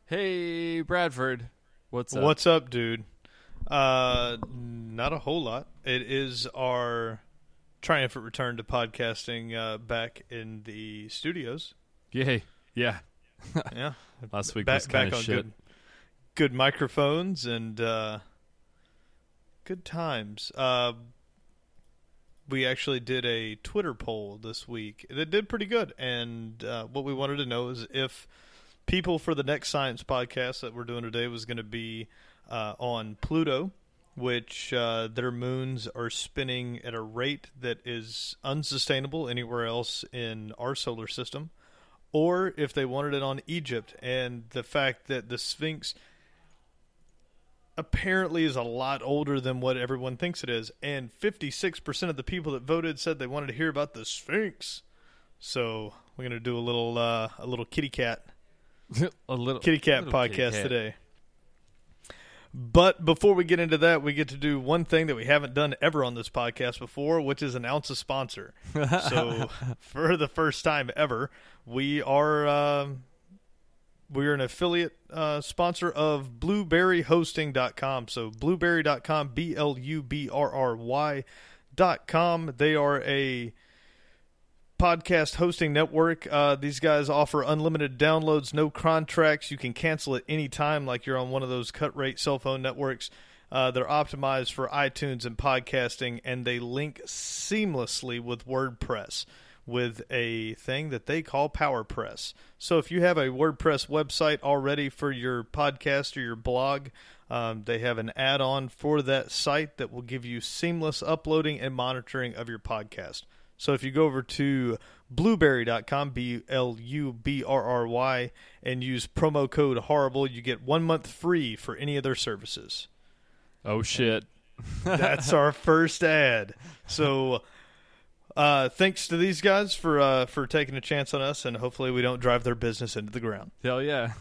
Hey, Bradford. What's up? What's up, dude? Not a whole lot. It is our triumphant return to podcasting back in the studios. Yay. Yeah. Yeah. Last week back, was kind back of on shit. good microphones and good times. We actually did a Twitter poll this week that did pretty good. And what we wanted to know is if people for the next science podcast that we're doing today was going to be on Pluto, which their moons are spinning at a rate that is unsustainable anywhere else in our solar system, or if they wanted it on Egypt, and the fact that the Sphinx apparently is a lot older than what everyone thinks it is, and 56% of the people that voted said they wanted to hear about the Sphinx. So we're going to do a little kitty cat podcast today. But before we get into that, we get to do one thing that we haven't done ever on this podcast before, which is announce a sponsor. So for the first time ever, we are an affiliate sponsor of BlueberryHosting.com. So Blueberry.com, BLUBRRY.com. They are a podcast hosting network. These guys offer unlimited downloads, no contracts. You can cancel at any time like you're on one of those cut rate cell phone networks. They're optimized for iTunes and podcasting, and they link seamlessly with WordPress with a thing that they call PowerPress. So if you have a WordPress website already for your podcast or your blog, they have an add-on for that site that will give you seamless uploading and monitoring of your podcast. So if you go over to blueberry.com, BLUBRRY, and use promo code HORRIBLE, you get 1 month free for any of their services. Oh, shit. That's our first ad. So thanks to these guys for taking a chance on us, and hopefully we don't drive their business into the ground. Hell yeah.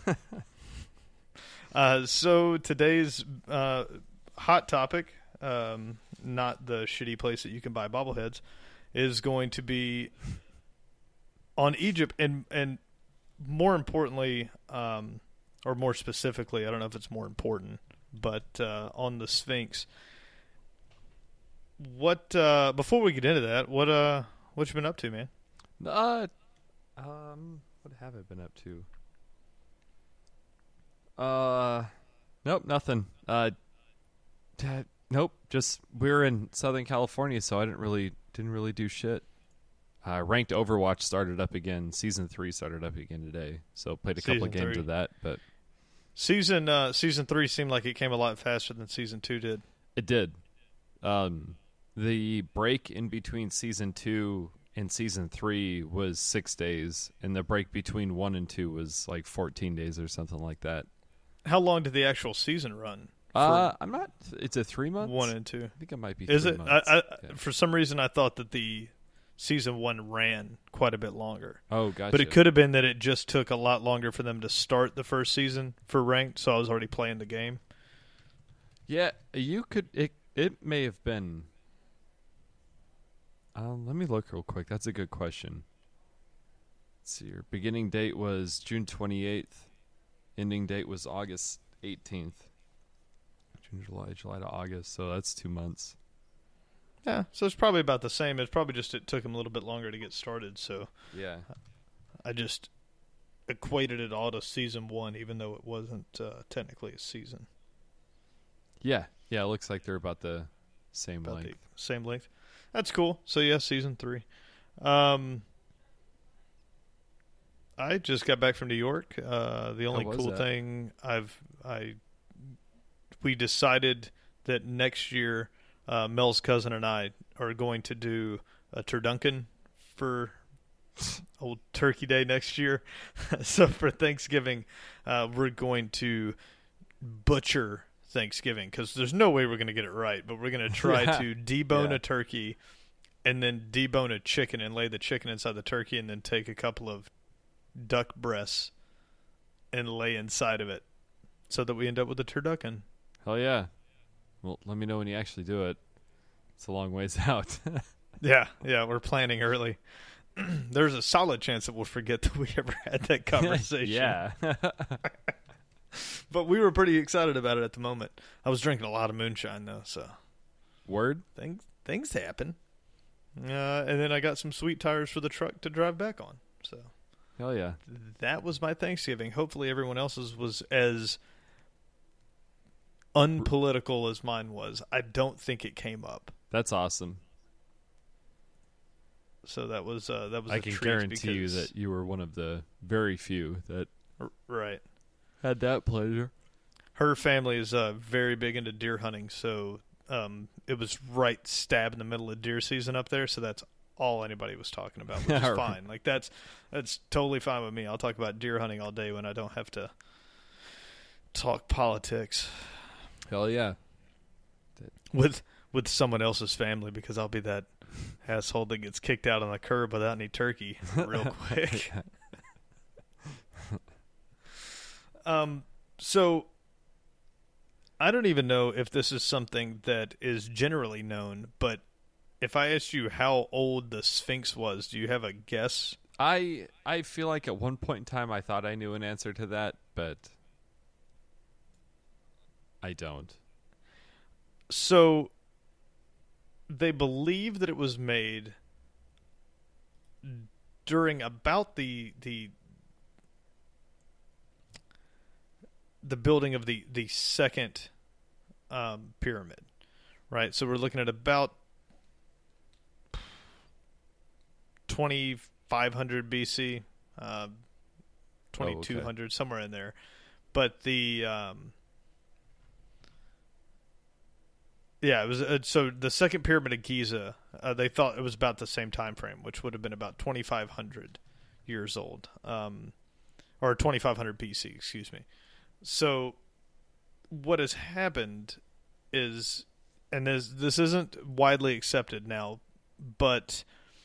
So today's hot topic, not the shitty place that you can buy bobbleheads, is going to be on Egypt and more importantly, or more specifically, I don't know if it's more important, but on the Sphinx. What before we get into that, what you been up to, man? What have I been up to? Nope, nothing. Nope, just we're in Southern California, so I didn't really do shit. Ranked Overwatch started up again. Season 3 started up again today, so played a couple of games of that. But season 3 seemed like it came a lot faster than season 2 did. It did. The break in between season 2 and season 3 was 6 days, and the break between 1 and 2 was like 14 days or something like that. How long did the actual season run? I'm not. It's a 3 months. 1 and 2. I think it might be. Is 3 it? months. Yeah. For some reason, I thought that the season 1 ran quite a bit longer. Oh, gotcha. But it could have been that it just took a lot longer for them to start the first season for ranked, so I was already playing the game. Yeah, you could. It may have been. Let me look real quick. That's a good question. Let's see. Your beginning date was June 28th. Ending date was August 18th. June, July to August. So that's 2 months. Yeah, so it's probably about the same. It's probably just it took them a little bit longer to get started. So yeah, I just equated it all to season 1, even though it wasn't technically a season. Yeah. It looks like they're about the same length. Same length. That's cool. So yeah, season 3. I just got back from New York. The only cool thing we decided that next year, Mel's cousin and I are going to do a turducken for old Turkey Day next year. So for Thanksgiving, we're going to butcher Thanksgiving because there's no way we're going to get it right, but we're going to try to debone a turkey and then debone a chicken and lay the chicken inside the turkey and then take a couple of duck breasts and lay inside of it so that we end up with a turducken. Hell yeah. Well, let me know when you actually do it. It's a long ways out. Yeah, we're planning early. There's a solid chance that we'll forget that we ever had that conversation. Yeah. But we were pretty excited about it at the moment. I was drinking a lot of moonshine though, so Word? things happen. And then I got some sweet tires for the truck to drive back on. So Hell yeah. that was my Thanksgiving. Hopefully everyone else's was as unpolitical as mine was. I don't think it came up. That's awesome. So that was I a can treat guarantee you because- that you were one of the very few that right. had that pleasure. Her family is very big into deer hunting, so it was right stab in the middle of deer season up there, so that's all anybody was talking about, which is Right. fine. Like that's totally fine with me. I'll talk about deer hunting all day when I don't have to talk politics Hell yeah. with someone else's family, because I'll be that asshole that gets kicked out on the curb without any turkey real quick. So I don't even know if this is something that is generally known, but if I asked you how old the Sphinx was, do you have a guess? I feel like at one point in time I thought I knew an answer to that, but I don't. So they believe that it was made during about the building of the second pyramid, right? So we're looking at about 2500 BC, 2200, somewhere in there. But the it was so the second pyramid of Giza. They thought it was about the same time frame, which would have been about 2500 years old, or 2500 BC, excuse me. So what has happened is, and this isn't widely accepted now, but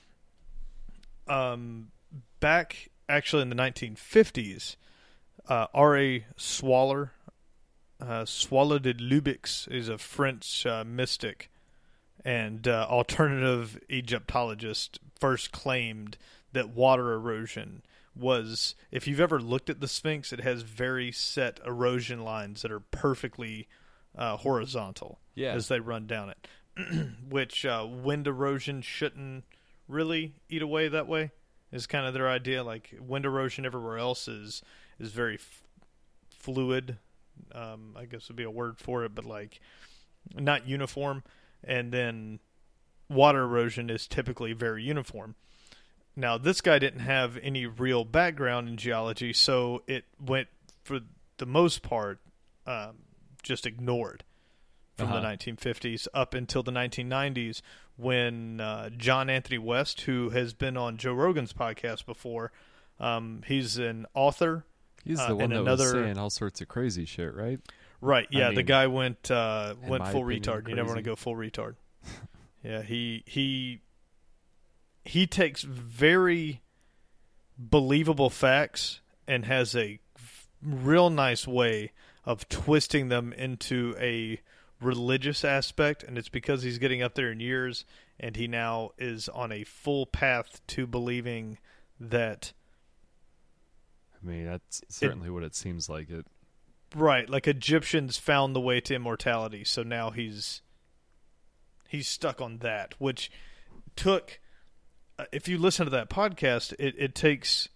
back actually in the 1950s, R.A. Swallow de Lubix is a French mystic and alternative Egyptologist, first claimed that water erosion was, if you've ever looked at the Sphinx, it has very set erosion lines that are perfectly horizontal as they run down it, which wind erosion shouldn't really eat away that way, is kind of their idea. Like wind erosion everywhere else is very fluid, I guess would be a word for it, but like not uniform. And then water erosion is typically very uniform. Now, this guy didn't have any real background in geology, so it went, for the most part, just ignored from the 1950s up until the 1990s, when John Anthony West, who has been on Joe Rogan's podcast before, he's an author. He's the one that was saying all sorts of crazy shit, right? Right, yeah. The guy went full opinion, retard. You never want to go full retard. Yeah, he takes very believable facts and has a real nice way of twisting them into a religious aspect, and it's because he's getting up there in years, and he now is on a full path to believing that. I mean, that's certainly what it seems like. It right, like Egyptians found the way to immortality, so now he's stuck on that, which took. If you listen to that podcast, it takes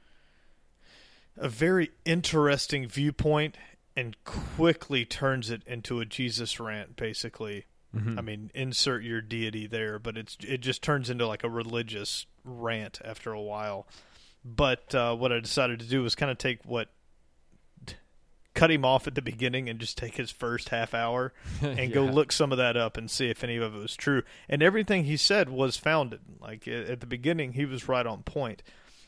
a very interesting viewpoint and quickly turns it into a Jesus rant, basically. Mm-hmm. I mean, insert your deity there, but it just turns into like a religious rant after a while. But what I decided to do was kind of cut him off at the beginning and just take his first half hour and go look some of that up and see if any of it was true. And everything he said was founded. Like at the beginning, he was right on point.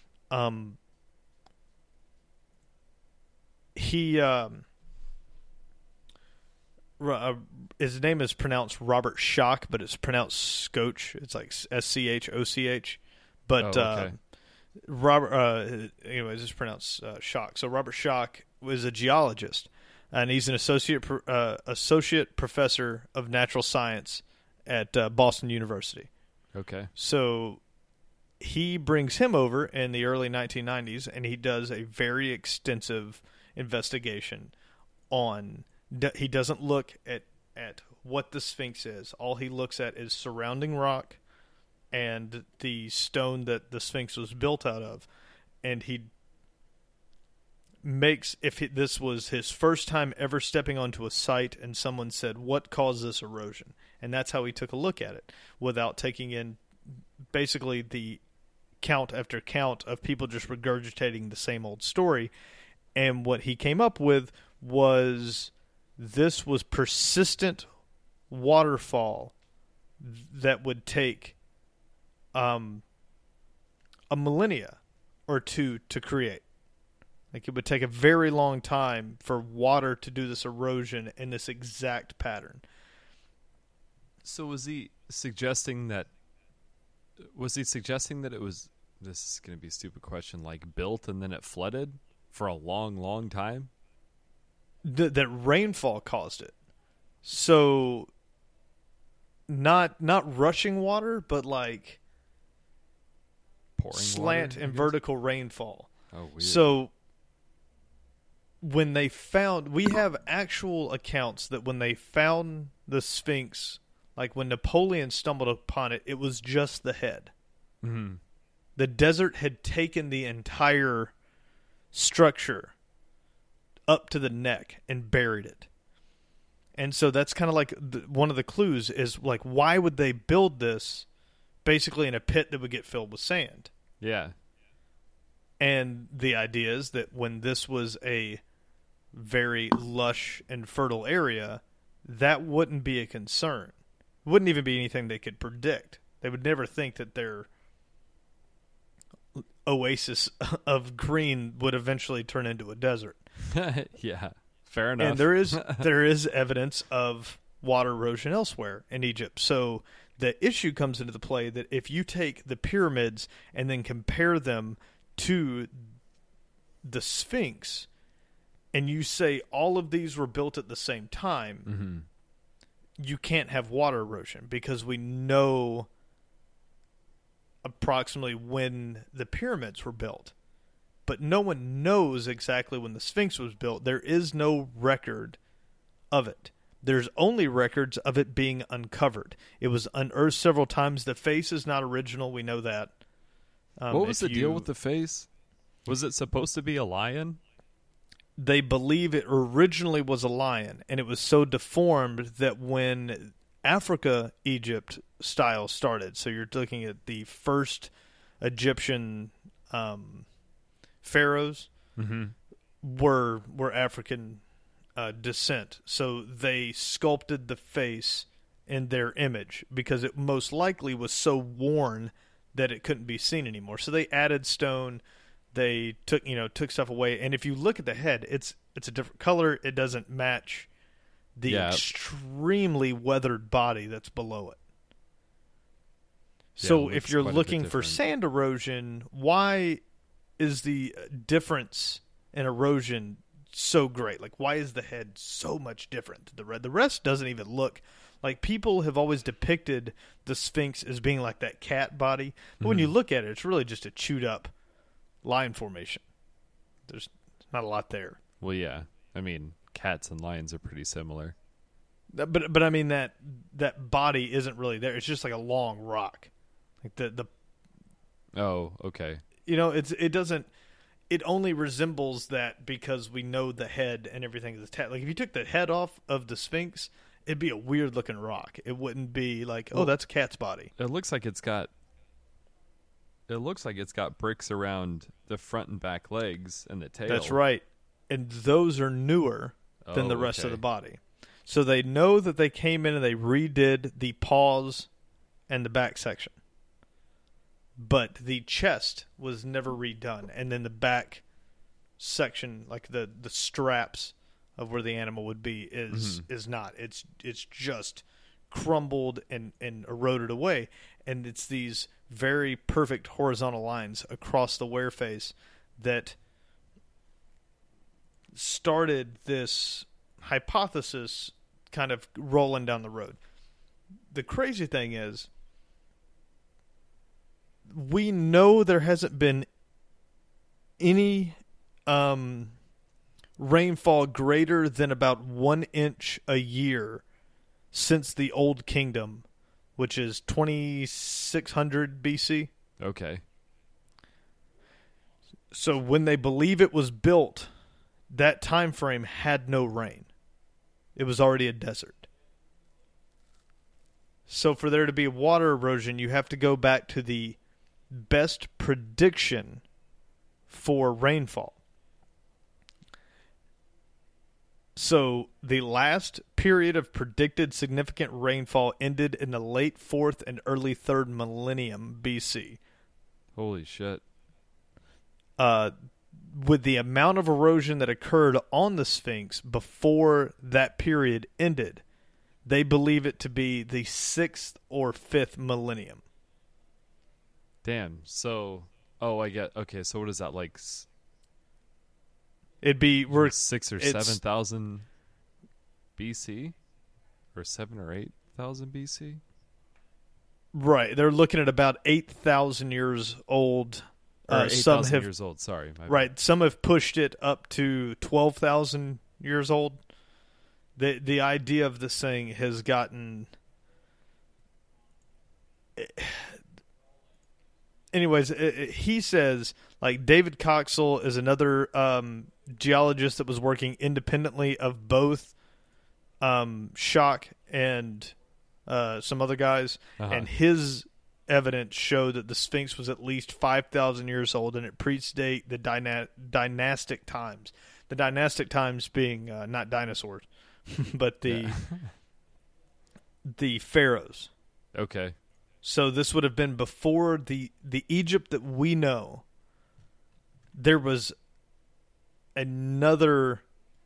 His name is pronounced Robert Schoch, but it's pronounced Scotch. It's like Schoch. But Robert, anyways, it's pronounced Schoch. So Robert Schoch was a geologist, and he's an associate professor of natural science at Boston University. Okay. So he brings him over in the early 1990s, and he does a very extensive investigation on. He doesn't look at what the Sphinx is. All he looks at is surrounding rock and the stone that the Sphinx was built out of. And he makes, this was his first time ever stepping onto a site and someone said, what caused this erosion? And that's how he took a look at it, without taking in basically the count after count of people just regurgitating the same old story. And what he came up with was, this was persistent waterfall that would take a millennia or two to create. Like, it would take a very long time for water to do this erosion in this exact pattern. So was he suggesting that it was, this is going to be a stupid question, like built and then it flooded for a long, long time? That rainfall caused it. So not rushing water, but like pouring slant water, and vertical rainfall. Oh, weird. So when they found, we have actual accounts that when they found the Sphinx, like when Napoleon stumbled upon it, it was just the head. Mm-hmm. The desert had taken the entire structure up to the neck and buried it. And so that's kind of like one of the clues is, like, why would they build this basically in a pit that would get filled with sand? Yeah. And the idea is that when this was a very lush and fertile area, that wouldn't be a concern. It wouldn't even be anything they could predict. They would never think that their oasis of green would eventually turn into a desert. Yeah, fair enough. And there is evidence of water erosion elsewhere in Egypt. So the issue comes into the play that if you take the pyramids and then compare them to the Sphinx, and you say all of these were built at the same time, mm-hmm. you can't have water erosion because we know approximately when the pyramids were built. But no one knows exactly when the Sphinx was built. There is no record of it. There's only records of it being uncovered. It was unearthed several times. The face is not original. We know that. What was the deal with the face? Was it supposed to be a lion? They believe it originally was a lion, and it was so deformed that when Africa, Egypt style started, so you're looking at the first Egyptian pharaohs, mm-hmm. were African descent. So they sculpted the face in their image because it most likely was so worn that it couldn't be seen anymore. So they added stone. They took stuff away, and if you look at the head, it's a different color. It doesn't match the extremely weathered body that's below it. So if you're looking for sand erosion, why is the difference in erosion so great? Like, why is the head so much different than the rest? The rest doesn't even look like, people have always depicted the Sphinx as being like that cat body. But when you look at it, it's really just a chewed up line formation. There's not a lot there. Well, yeah. I mean, cats and lions are pretty similar. But I mean, that body isn't really there. It's just like a long rock. Like the Oh, okay. It only resembles that because we know the head and everything is attached. Like, if you took the head off of the Sphinx, it'd be a weird looking rock. It wouldn't be like, oh, that's a cat's body. It looks like it's got bricks around the front and back legs and the tail. That's right. And those are newer than the rest of the body. So they know that they came in and they redid the paws and the back section. But the chest was never redone. And then the back section, like the straps of where the animal would be, is not. It's just crumbled and eroded away. And it's these very perfect horizontal lines across the wear face that started this hypothesis kind of rolling down the road. The crazy thing is, we know there hasn't been any rainfall greater than about 1 inch a year since the Old Kingdom, which is 2600 BC. Okay. So when they believe it was built, that time frame had no rain. It was already a desert. So for there to be water erosion, you have to go back to the best prediction for rainfall. So the last period of predicted significant rainfall ended in the late 4th and early 3rd millennium BC. Holy shit. With the amount of erosion that occurred on the Sphinx before that period ended, they believe it to be the 6th or 5th millennium. Damn. So, I get. Okay, so what is that like? It'd be 6 or 7,000 BC, or 7 or 8,000 BC. Right. They're looking at about 8,000 years old. Or 8,000 years old. Sorry. Right. Some have pushed it up to 12,000 years old. The idea of this thing has gotten. Anyways, he says, like, David Coxell is another geologist that was working independently of both Schoch and some other guys, and his evidence showed that the Sphinx was at least 5,000 years old, and it predate the dynastic times. The dynastic times being not dinosaurs, but the pharaohs. Okay. So this would have been before the Egypt that we know. There was another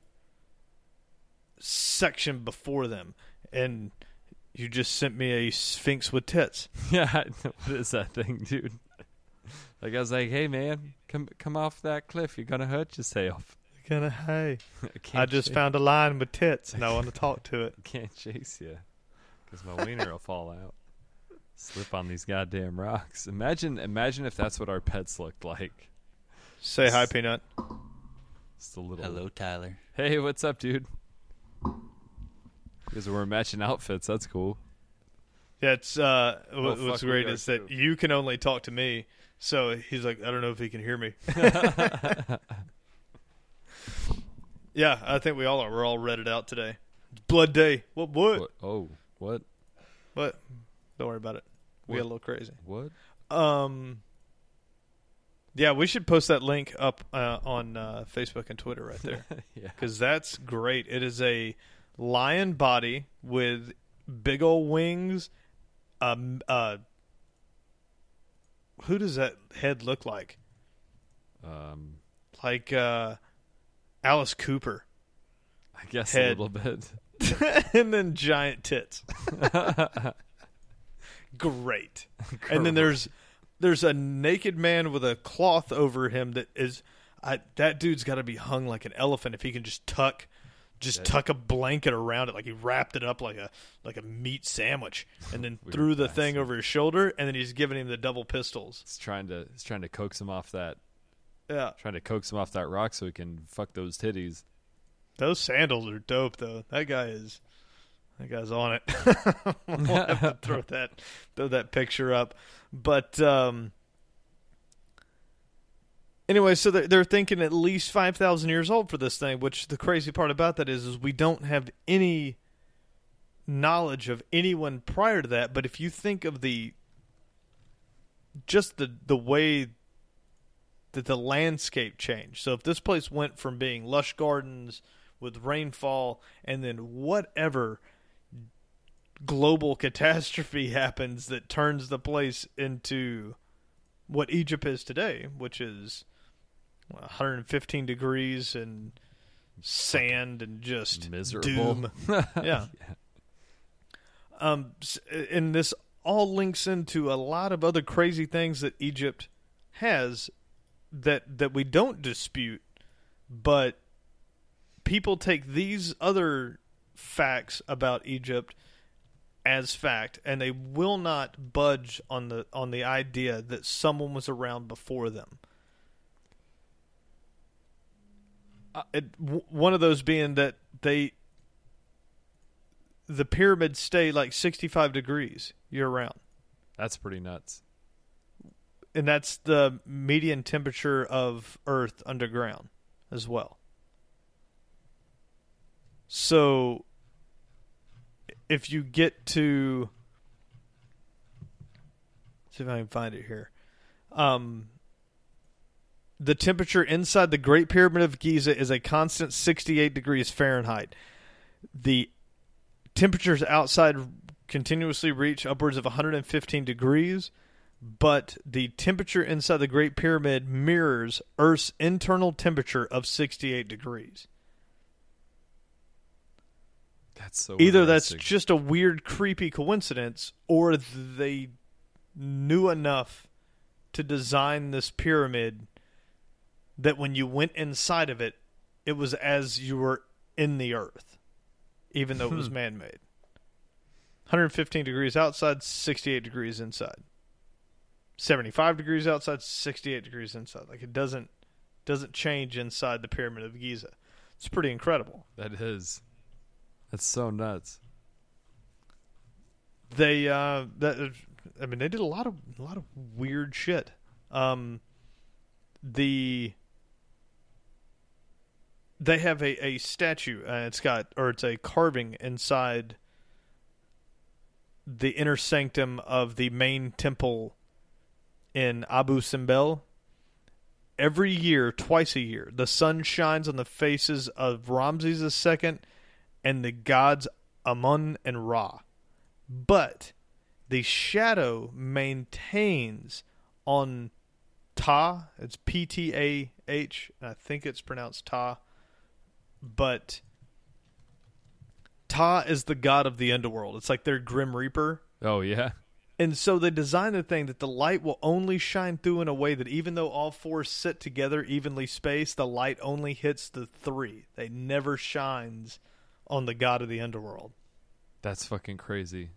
section before them, and you just sent me a Sphinx with tits. Yeah, what is that thing, dude? Like, I was like, hey, man, come off that cliff. You're going to hurt yourself. I just found a lion with tits, and I want to talk to it. I can't chase you because my wiener will fall out. Slip on these goddamn rocks. Imagine if that's what our pets looked like. Say hi, Peanut. Just a little. Hello, Tyler. Hey, what's up, dude? Because we're matching outfits. That's cool. Yeah, it's what's great is that you can only talk to me. So he's like, I don't know if he can hear me. Yeah, I think we all are. We're all redded out today. It's Blood Day. What? Oh, what? What? Don't worry about it. We got a little crazy. What? Yeah, we should post that link up on Facebook and Twitter right there. Yeah. Because that's great. It is a lion body with big old wings. Who does that head look like? Like Alice Cooper. I guess head. a little bit. And then giant tits. Great. And then there's a naked man with a cloth over him that is that dude's got to be hung like an elephant if he can just tuck a blanket around it, like he wrapped it up like a meat sandwich, and then threw the thing over his shoulder, and then he's giving him the double pistols. He's trying to coax him off that. Yeah. Trying to coax him off that rock so he can fuck those titties. Those sandals are dope, though. That guy's on it. We'll have to throw that picture up. But anyway, so they're thinking at least 5,000 years old for this thing, which the crazy part about that is we don't have any knowledge of anyone prior to that. But if you think of the way that the landscape changed. So if this place went from being lush gardens with rainfall, and then whatever global catastrophe happens that turns the place into what Egypt is today, which is 115 degrees and sand and just miserable doom. Yeah. And this all links into a lot of other crazy things that Egypt has that we don't dispute, but people take these other facts about Egypt as fact, and they will not budge on the idea that someone was around before them. One of those being that the pyramids stay like 65 degrees year round. That's pretty nuts. And that's the median temperature of Earth underground as well. So if you get to, see if I can find it here. The temperature inside the Great Pyramid of Giza is a constant 68 degrees Fahrenheit. The temperatures outside continuously reach upwards of 115 degrees, but the temperature inside the Great Pyramid mirrors Earth's internal temperature of 68 degrees. That's so Either that's just a weird, creepy coincidence, or they knew enough to design this pyramid that when you went inside of it, it was as you were in the Earth, even though it was man-made. 115 degrees outside, 68 degrees inside. 75 degrees outside, 68 degrees inside. Like, it doesn't change inside the Pyramid of Giza. It's pretty incredible. That is. That's so nuts. They did a lot of weird shit. They have a statue. It's a carving inside the inner sanctum of the main temple in Abu Simbel. Every year, twice a year, the sun shines on the faces of Ramses II and the gods Amun and Ra. But the shadow maintains on Ta. It's Ptah. I think it's pronounced Ta. But Ta is the god of the underworld. It's like their Grim Reaper. Oh, yeah? And so they designed the thing that the light will only shine through in a way that even though all four sit together evenly spaced, the light only hits the three. They never shines on the god of the underworld. That's fucking crazy.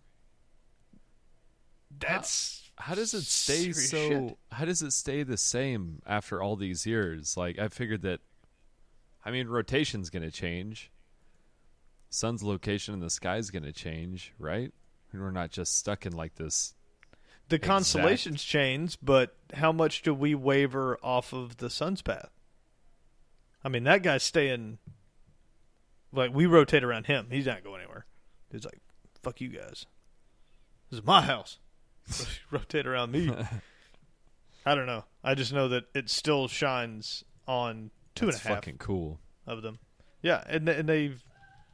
How does it stay shit. How does it stay the same after all these years? Like, I figured that, rotation's going to change. Sun's location in the sky is going to change, right? And we're not just stuck in like this. The constellations change, but how much do we waver off of the sun's path? That guy's staying. Like, we rotate around him. He's not going anywhere. He's like, fuck you guys. This is my house. Rotate around me. I don't know. I just know that it still shines on two That's and a half fucking cool of them. Yeah, and they've.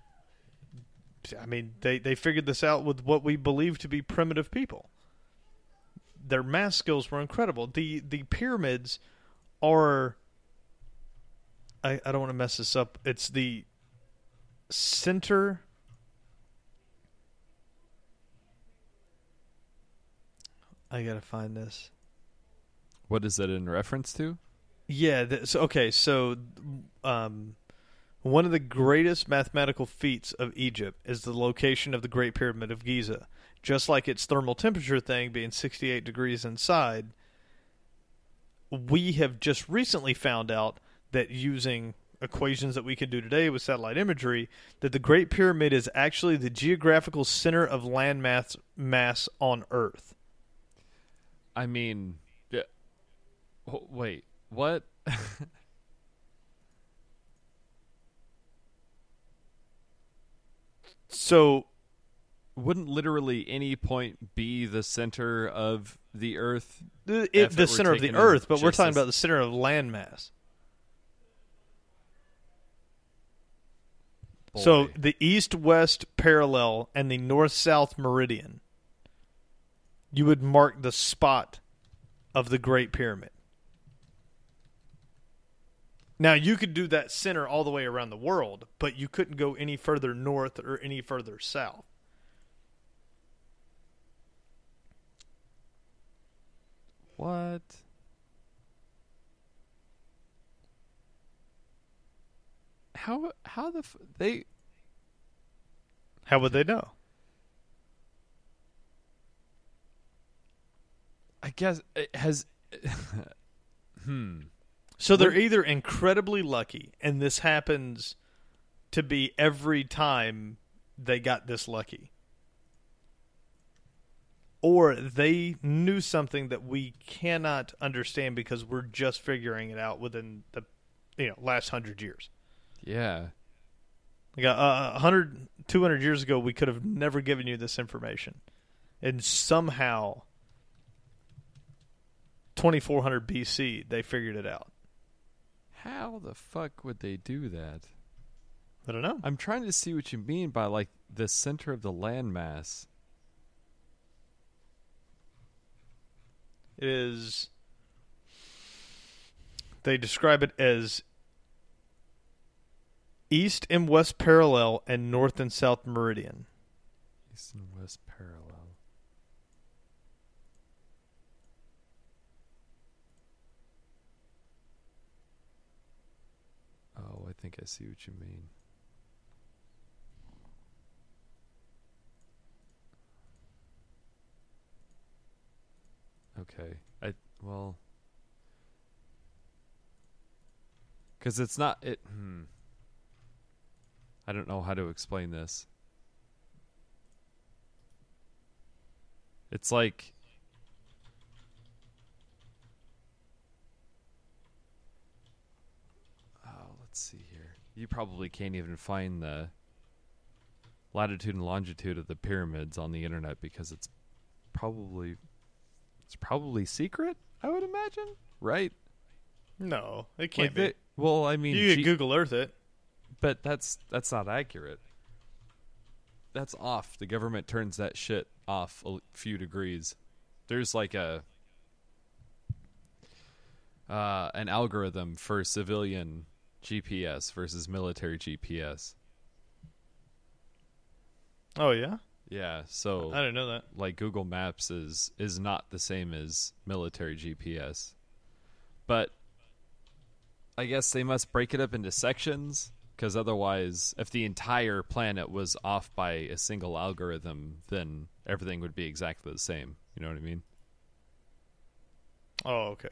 They figured this out with what we believe to be primitive people. Their math skills were incredible. The pyramids are. I don't want to mess this up. It's the center. I gotta find this. What is that in reference to? Yeah. So one of the greatest mathematical feats of Egypt is the location of the Great Pyramid of Giza. Just like its thermal temperature thing being 68 degrees inside, we have just recently found out that using equations that we can do today with satellite imagery, that the Great Pyramid is actually the geographical center of land mass on Earth. Yeah. Wait, what? So, wouldn't literally any point be the center of the Earth? The center of the Earth, but we're talking about the center of landmass. Boy. So, the east-west parallel and the north-south meridian, you would mark the spot of the Great Pyramid. Now, you could do that center all the way around the world, but you couldn't go any further north or any further south. What? How they? How would they know? I guess it has. So they're either incredibly lucky, and this happens to be every time they got this lucky, or they knew something that we cannot understand because we're just figuring it out within the last 100 years. Yeah. Like 100, 200 years ago, we could have never given you this information. And somehow, 2400 BC, they figured it out. How the fuck would they do that? I don't know. I'm trying to see what you mean by, like, the center of the landmass. It is... They describe it as east and west parallel and north and south meridian. East and west parallel. Oh, I think I see what you mean. Okay. Because it's not... I don't know how to explain this. It's like... Oh, let's see here. You probably can't even find the latitude and longitude of the pyramids on the internet because it's probably secret, I would imagine, right? No, it can't be. Well, I mean... You could Google Earth it. But that's not accurate. That's off. The government turns that shit off a few degrees. There's like an algorithm for civilian GPS versus military GPS. Oh yeah? Yeah, so I didn't know that. Like Google Maps is not the same as military GPS. But I guess they must break it up into sections. Because otherwise, if the entire planet was off by a single algorithm, then everything would be exactly the same. You know what I mean? Oh, okay.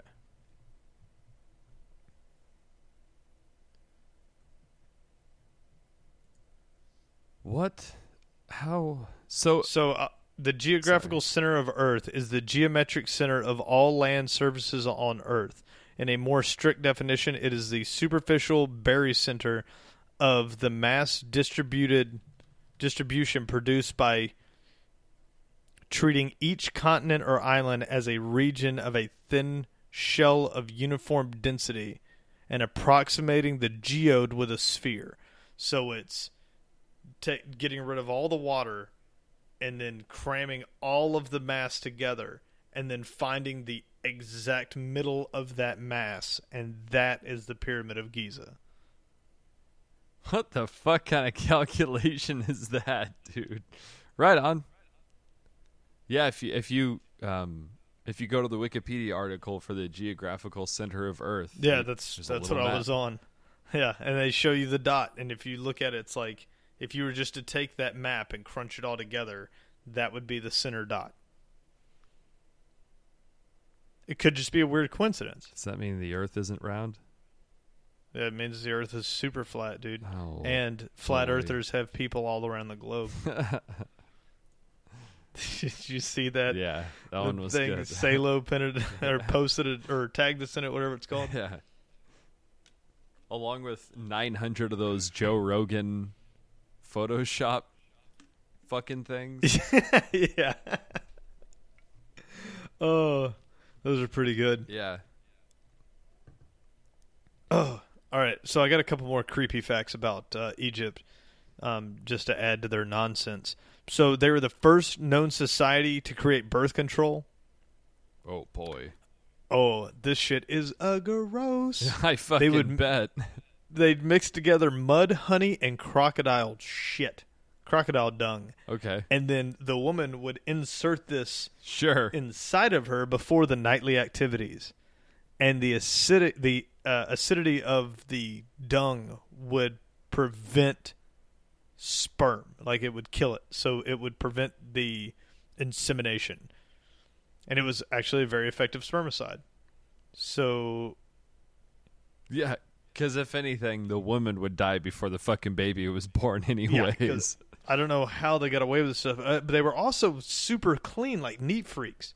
What? How? So the geographical center of Earth is the geometric center of all land surfaces on Earth. In a more strict definition, it is the superficial barycenter of the mass distribution produced by treating each continent or island as a region of a thin shell of uniform density and approximating the geode with a sphere. So it's getting rid of all the water and then cramming all of the mass together and then finding the exact middle of that mass, and that is the Pyramid of Giza. What the fuck kind of calculation is that, dude? Right on. Yeah, if you go to the Wikipedia article for the geographical center of Earth, yeah, that's what I was on. Yeah, and they show you the dot, and if you look at it, it's like if you were just to take that map and crunch it all together, that would be the center dot. It could just be a weird coincidence. Does that mean the Earth isn't round? Yeah, it means the Earth is super flat, dude. Oh, and flat earthers have people all around the globe. Did you see that? Yeah, that one was good. Salo pinned or posted it or tagged us in it, whatever it's called. Yeah. Along with 900 of those Joe Rogan Photoshop fucking things. Yeah. Oh, those are pretty good. Yeah. Oh, all right. So I got a couple more creepy facts about Egypt, just to add to their nonsense. So they were the first known society to create birth control. Oh boy. Oh, this shit is gross. I fucking bet. They'd mix together mud, honey, and crocodile dung. Okay. And then the woman would insert this inside of her before the nightly activities. And the acidity of the dung would prevent sperm. Like, it would kill it. So it would prevent the insemination. And it was actually a very effective spermicide. So Yeah, because if anything, the woman would die before the fucking baby was born anyways. 'cause I don't know how they got away with this stuff. But they were also super clean, like neat freaks.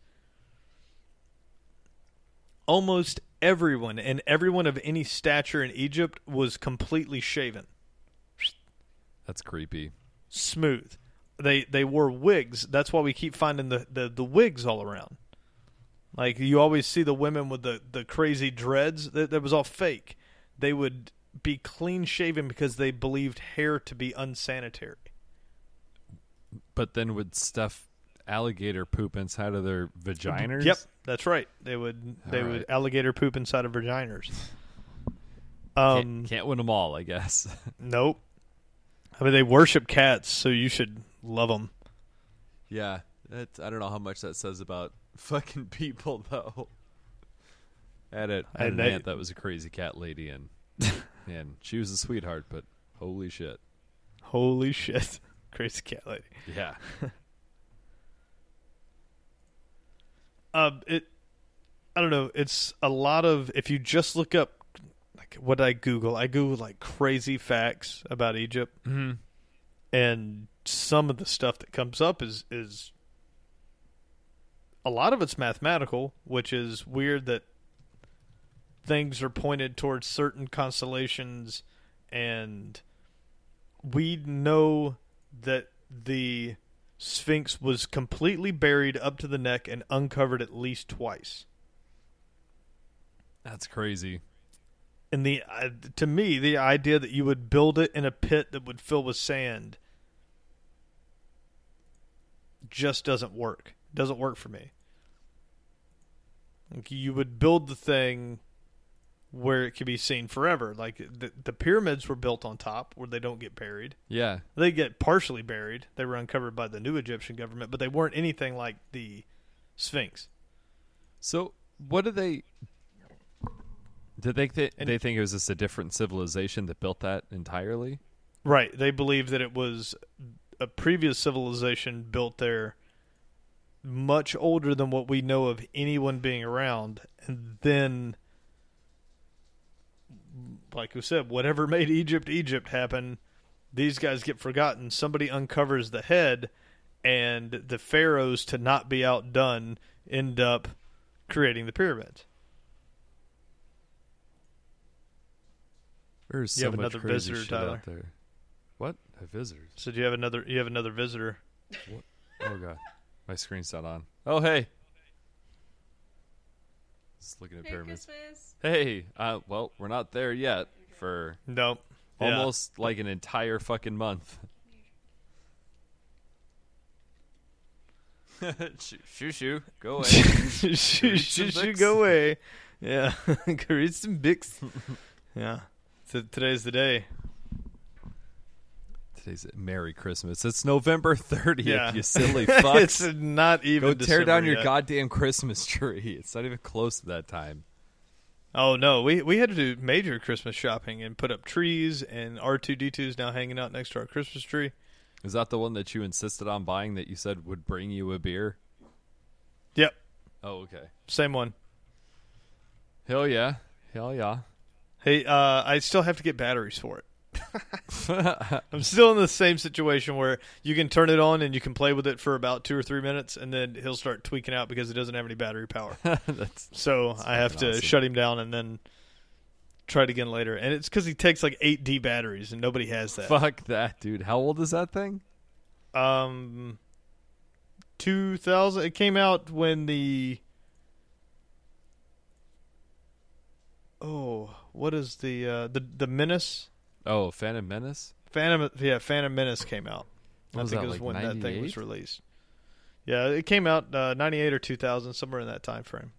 Almost everyone and everyone of any stature in Egypt was completely shaven. That's creepy. Smooth. They wore wigs. That's why we keep finding the wigs all around. Like, you always see the women with the crazy dreads. That was all fake. They would be clean shaven because they believed hair to be unsanitary. But then would stuff alligator poop inside of their vaginas? Yep, that's right. They would right. alligator poop inside of vaginas. Can't win them all, I guess. Nope. I mean, they worship cats, so you should love them. Yeah, I don't know how much that says about fucking people, though. I had an aunt that was a crazy cat lady, and she was a sweetheart, but holy shit. Holy shit. Crazy cat lady. Yeah. I don't know. It's a lot of, if you just look up, like, what did I Google? I Googled, like, crazy facts about Egypt. Mm-hmm. And some of the stuff that comes up is a lot of it's mathematical, which is weird that things are pointed towards certain constellations, and we know that the Sphinx was completely buried up to the neck and uncovered at least twice. That's crazy. And to me, the idea that you would build it in a pit that would fill with sand just doesn't work. It doesn't work for me. Like, you would build the thing where it could be seen forever. Like, the pyramids were built on top where they don't get buried. Yeah. They get partially buried. They were uncovered by the new Egyptian government, but they weren't anything like the Sphinx. So, what do they... Did they think it was just a different civilization that built that entirely? Right. They believe that it was a previous civilization built there much older than what we know of anyone being around. And then, like we said, whatever made Egypt happen, these guys get forgotten. Somebody uncovers the head, and the pharaohs, to not be outdone, end up creating the pyramids. There's so You have much another crazy visitor, shit Tyler. out there. What? A visitor? So you have another visitor. What? Oh god, my screen's not on. Oh hey, just looking at Merry pyramids. Christmas. Hey, well, we're not there yet for Nope. Yeah. almost like an entire fucking month. Shoo, go away. Shoo, go away. Yeah. Go read some Bix. Yeah. So today's the day. Today's Merry Christmas. It's November 30th, Yeah. you silly fucks. It's not even Go tear down December your yet. goddamn Christmas tree. It's not even close to that time. Oh, no. We had to do major Christmas shopping and put up trees, and R2-D2's now hanging out next to our Christmas tree. Is that the one that you insisted on buying that you said would bring you a beer? Yep. Oh, okay. Same one. Hell yeah. Hell yeah. Hey, I still have to get batteries for it. I'm still in the same situation where you can turn it on and you can play with it for about 2 or 3 minutes, and then he'll start tweaking out because it doesn't have any battery power. That's I have to awesome. shut him down and then try it again later. And it's because he takes like 8D batteries, and nobody has that. fuck that, dude. How old is that thing? 2000. It came out when the... Oh, what is the Menace? Oh, Phantom Menace? Phantom Menace came out. What was I think that, it was like when that thing was 98? released. Yeah, it came out 98 or 2000, somewhere in that time frame.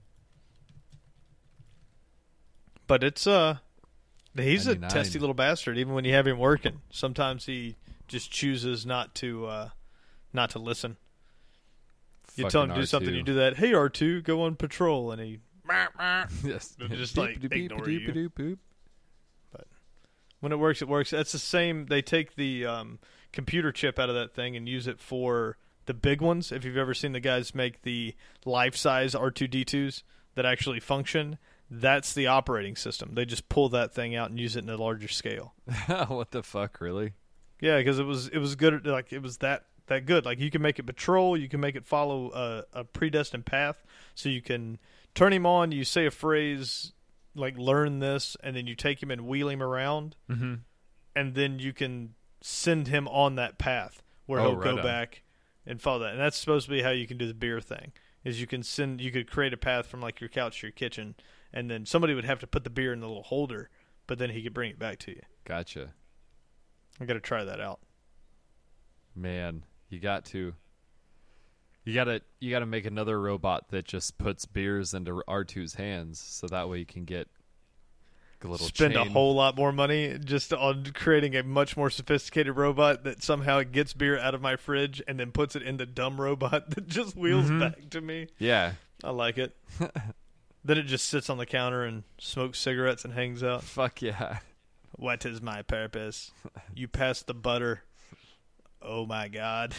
But it's he's a 99. testy little bastard. Even when you have him working, sometimes he just chooses not to listen. You tell him to do something, you do that. Hey R2, go on patrol, and he Yes. just like ignore you. Boop. When it works, it works. That's the same. They take the computer chip out of that thing and use it for the big ones. If you've ever seen the guys make the life-size R2-D2s that actually function, That's the operating system. They just pull that thing out and use it in a larger scale. What the fuck, really? Yeah, because it was good. Like it was that good. Like you can make it patrol. You can make it follow a predestined path. So you can turn him on. You say a phrase like "learn this," and then you take him and wheel him around, and then you can send him on that path where he'll go back and follow that. And that's supposed to be how you can do the beer thing. Is you could create a path from like your couch to your kitchen, and then somebody would have to put the beer in the little holder, but then he could bring it back to you. Gotcha. I got to try that out. Man, you got to. You gotta make another robot that just puts beers into R2's hands, so that way you can get a little spend chain. A whole lot more money just on creating a much more sophisticated robot that somehow gets beer out of my fridge and then puts it in the dumb robot that just wheels back to me. Yeah. I like it. Then it just sits on the counter and smokes cigarettes and hangs out. Fuck yeah. What is my purpose? You pass the butter. Oh my God.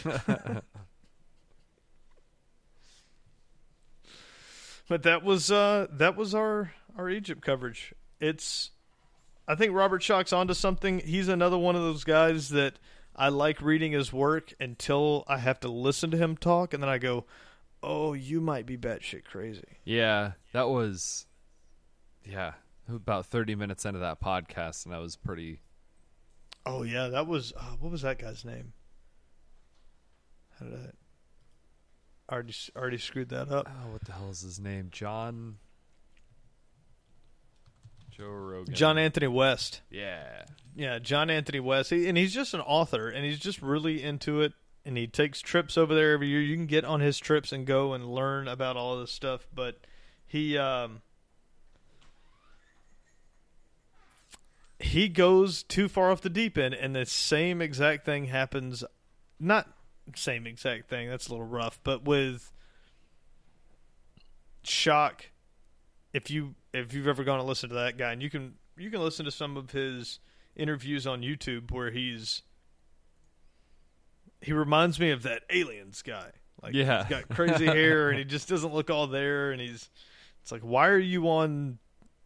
But that was our Egypt coverage. I think Robert Schoch's onto something. He's another one of those guys that I like reading his work until I have to listen to him talk, and then I go, "Oh, you might be batshit crazy." Yeah, that was about 30 minutes into that podcast, and I was pretty. Oh yeah, that was what was that guy's name? How did I already screwed that up? Oh, what the hell is his name? Joe Rogan. John Anthony West. Yeah. Yeah, John Anthony West. And he's just an author, and he's just really into it, and he takes trips over there every year. You can get on his trips and go and learn about all of this stuff, but he goes too far off the deep end, and the same exact thing happens. Not same exact thing, that's a little rough, but with Schoch, if you've ever gone and listened to that guy, and you can listen to some of his interviews on YouTube where he reminds me of that Aliens guy. Like, yeah. He's got crazy hair and he just doesn't look all there, and it's like, why are you on?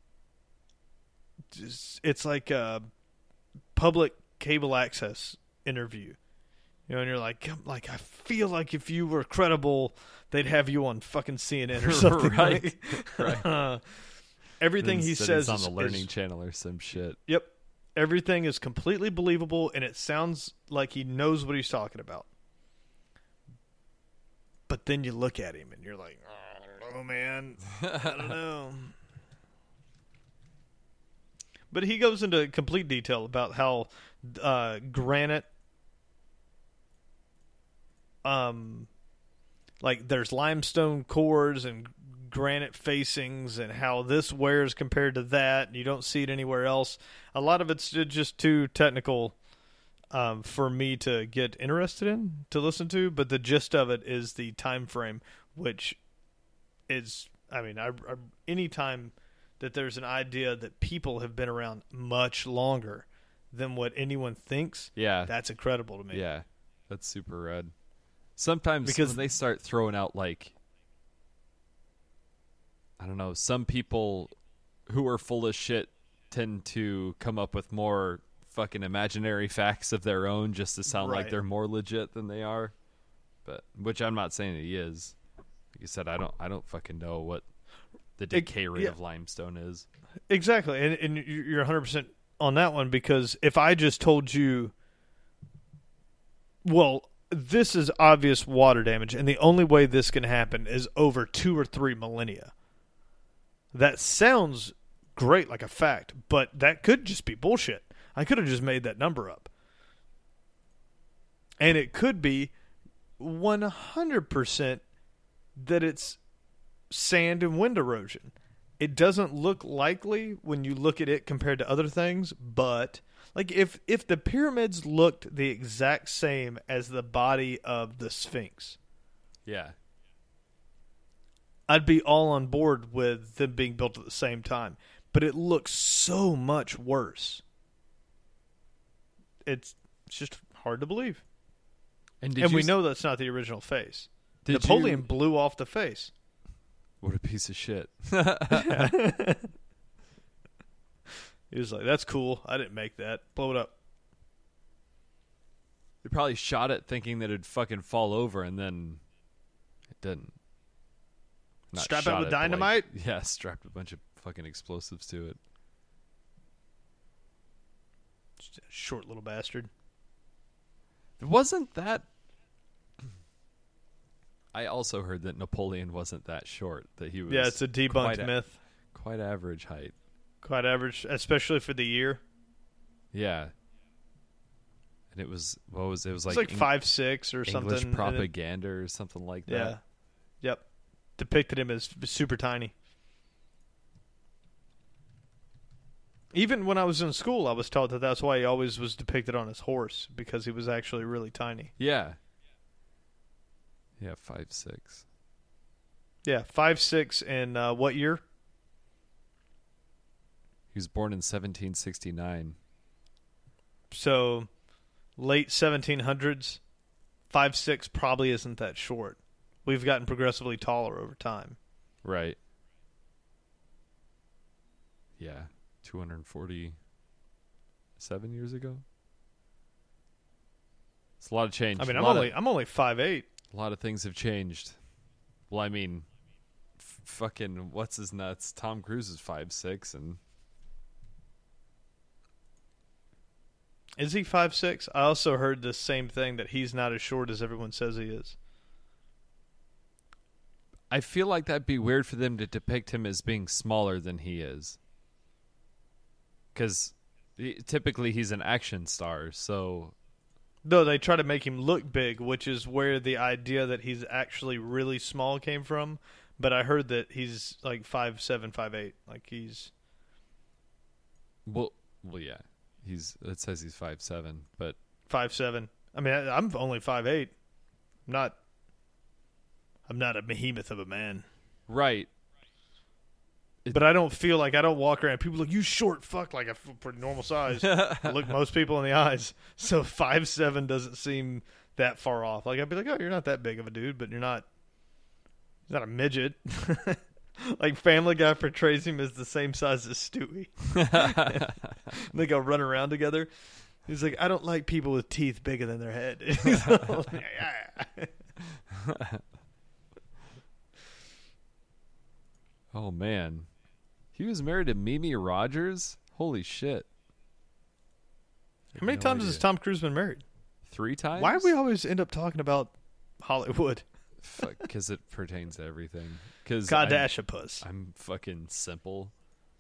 It's like a public cable access interview. You know, and you're like, I feel like if you were credible, they'd have you on fucking CNN or something. Right. Right. Everything he says on the Learning Channel or some shit. Yep. Everything is completely believable, and it sounds like he knows what he's talking about. But then you look at him, and you're like, I don't know, man. I don't know. But he goes into complete detail about how granite, like there's limestone cores and granite facings, and how this wears compared to that, and you don't see it anywhere else. A lot of it's just too technical for me to get interested in, to listen to, but the gist of it is the time frame, which is, I mean, any time that there's an idea that people have been around much longer than what anyone thinks, that's incredible to me. Yeah, that's super rad. Sometimes because when they start throwing out, like, I don't know, some people who are full of shit tend to come up with more fucking imaginary facts of their own just to sound like they're more legit than they are. But which I'm not saying that he is. Like you said, I don't fucking know what the decay rate of limestone is. Exactly. And you're 100% on that one, because if I just told you, well, this is obvious water damage, and the only way this can happen is over 2 or 3 millennia. That sounds great, like a fact, but that could just be bullshit. I could have just made that number up. And it could be 100% that it's sand and wind erosion. It doesn't look likely when you look at it compared to other things, but like if the pyramids looked the exact same as the body of the Sphinx, I'd be all on board with them being built at the same time. But it looks so much worse. It's just hard to believe. And we know that's not the original face. Napoleon blew off the face. What a piece of shit. He was like, "That's cool. I didn't make that. Blow it up." They probably shot it thinking that it'd fucking fall over, and then it didn't. Not Strap it shot with but, like, dynamite? yeah, strapped a bunch of fucking explosives to it. Just a short little bastard. It wasn't that. I also heard that Napoleon wasn't that short. That he was. Yeah, it's a debunked myth. Quite average height. Quite average, especially for the year. Yeah. And it was what was it was It's like like 5'6" or something. English propaganda or something like that. Yeah. Yep. Depicted him as super tiny. Even when I was in school, I was taught that that's why he always was depicted on his horse, because he was actually really tiny. Yeah. Yeah, 5'6". Yeah, 5'6", and what year? He was born in 1769. So, late 1700s, 5'6" probably isn't that short. We've gotten progressively taller over time. Right. Yeah. 247 years ago. It's a lot of change. I mean, I'm only 5'8". A lot of things have changed. Well, I mean, fucking what's his nuts? Tom Cruise is 5'6", and Is he 5'6"? I also heard the same thing, that he's not as short as everyone says he is. I feel like that'd be weird for them to depict him as being smaller than he is. Because typically he's an action star, so... No, they try to make him look big, which is where the idea that he's actually really small came from. But I heard that he's like 5'7", 5'8". Like he's... Well, yeah. It says he's 5'7", but... 5'7". I mean, I'm only 5'8". I'm not a behemoth of a man. Right. But I don't feel like, I don't walk around. People look, you short fuck, like a pretty normal size. I look most people in the eyes. So 5'7" doesn't seem that far off. Like I'd be like, oh, you're not that big of a dude, but you're not a midget. Like Family Guy portrays him as the same size as Stewie. They go run around together. He's like, I don't like people with teeth bigger than their head. Oh, man. He was married to Mimi Rogers? Holy shit. How many times has Tom Cruise been married? 3 times? Why do we always end up talking about Hollywood? Because it pertains to everything. Because Kardashian-puss. I'm fucking simple.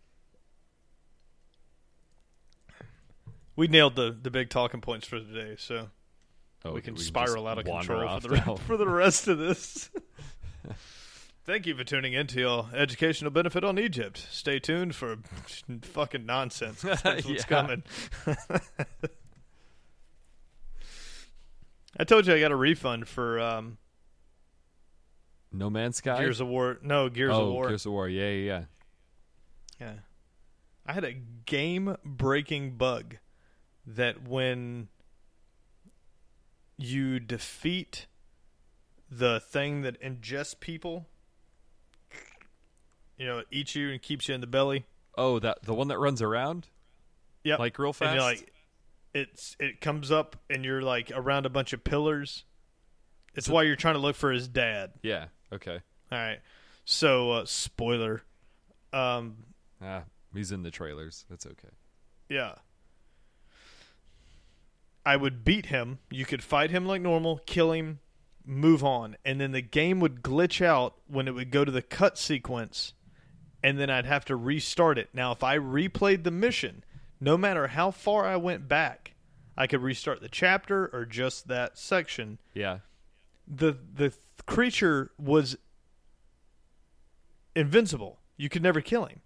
We nailed the big talking points for today, so we can spiral just out of wander control off for the rest of this. Thank you for tuning in to your educational benefit on Egypt. Stay tuned for fucking nonsense. That's what's coming. I told you I got a refund for No Man's Sky? Gears of War. No, Gears of War. Gears of War. Yeah. Yeah. I had a game-breaking bug that when you defeat the thing that ingests people, it eats you and keeps you in the belly. Oh, the one that runs around? Yep. Like real fast? And you're like, it comes up and you're like around a bunch of pillars. It's why you're trying to look for his dad. Yeah. Okay. All right. So, spoiler. He's in the trailers. That's okay. Yeah. I would beat him. You could fight him like normal, kill him, move on. And then the game would glitch out when it would go to the cut sequence, and then I'd have to restart it. Now, if I replayed the mission, no matter how far I went back, I could restart the chapter or just that section. Yeah. The creature was invincible. You could never kill him.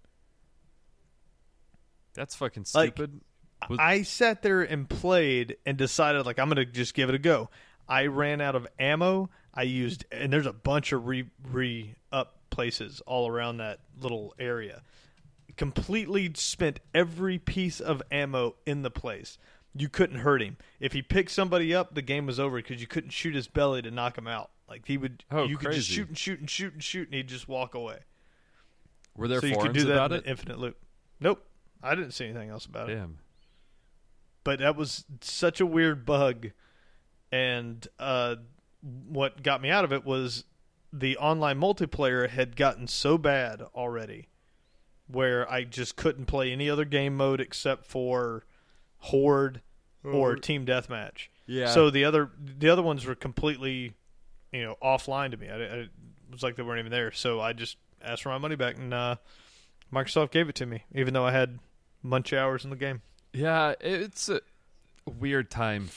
That's fucking stupid. I sat there and played and decided, I'm going to just give it a go. I ran out of ammo. And there's a bunch of re-up places all around that little area. Completely spent every piece of ammo in the place. You couldn't hurt him. If he picked somebody up, the game was over because you couldn't shoot his belly to knock him out. Like you crazy. could just shoot and shoot and shoot and shoot, and he'd just walk away. Were there so you forums could do that about in it? an infinite loop. Nope. I didn't see anything else about it. Damn. But that was such a weird bug. And what got me out of it was the online multiplayer had gotten so bad already where I just couldn't play any other game mode except for Horde or Team Deathmatch. Yeah. So the other ones were completely, offline to me. It was like they weren't even there. So I just asked for my money back, and Microsoft gave it to me, even though I had a bunch of hours in the game. Yeah, it's a weird time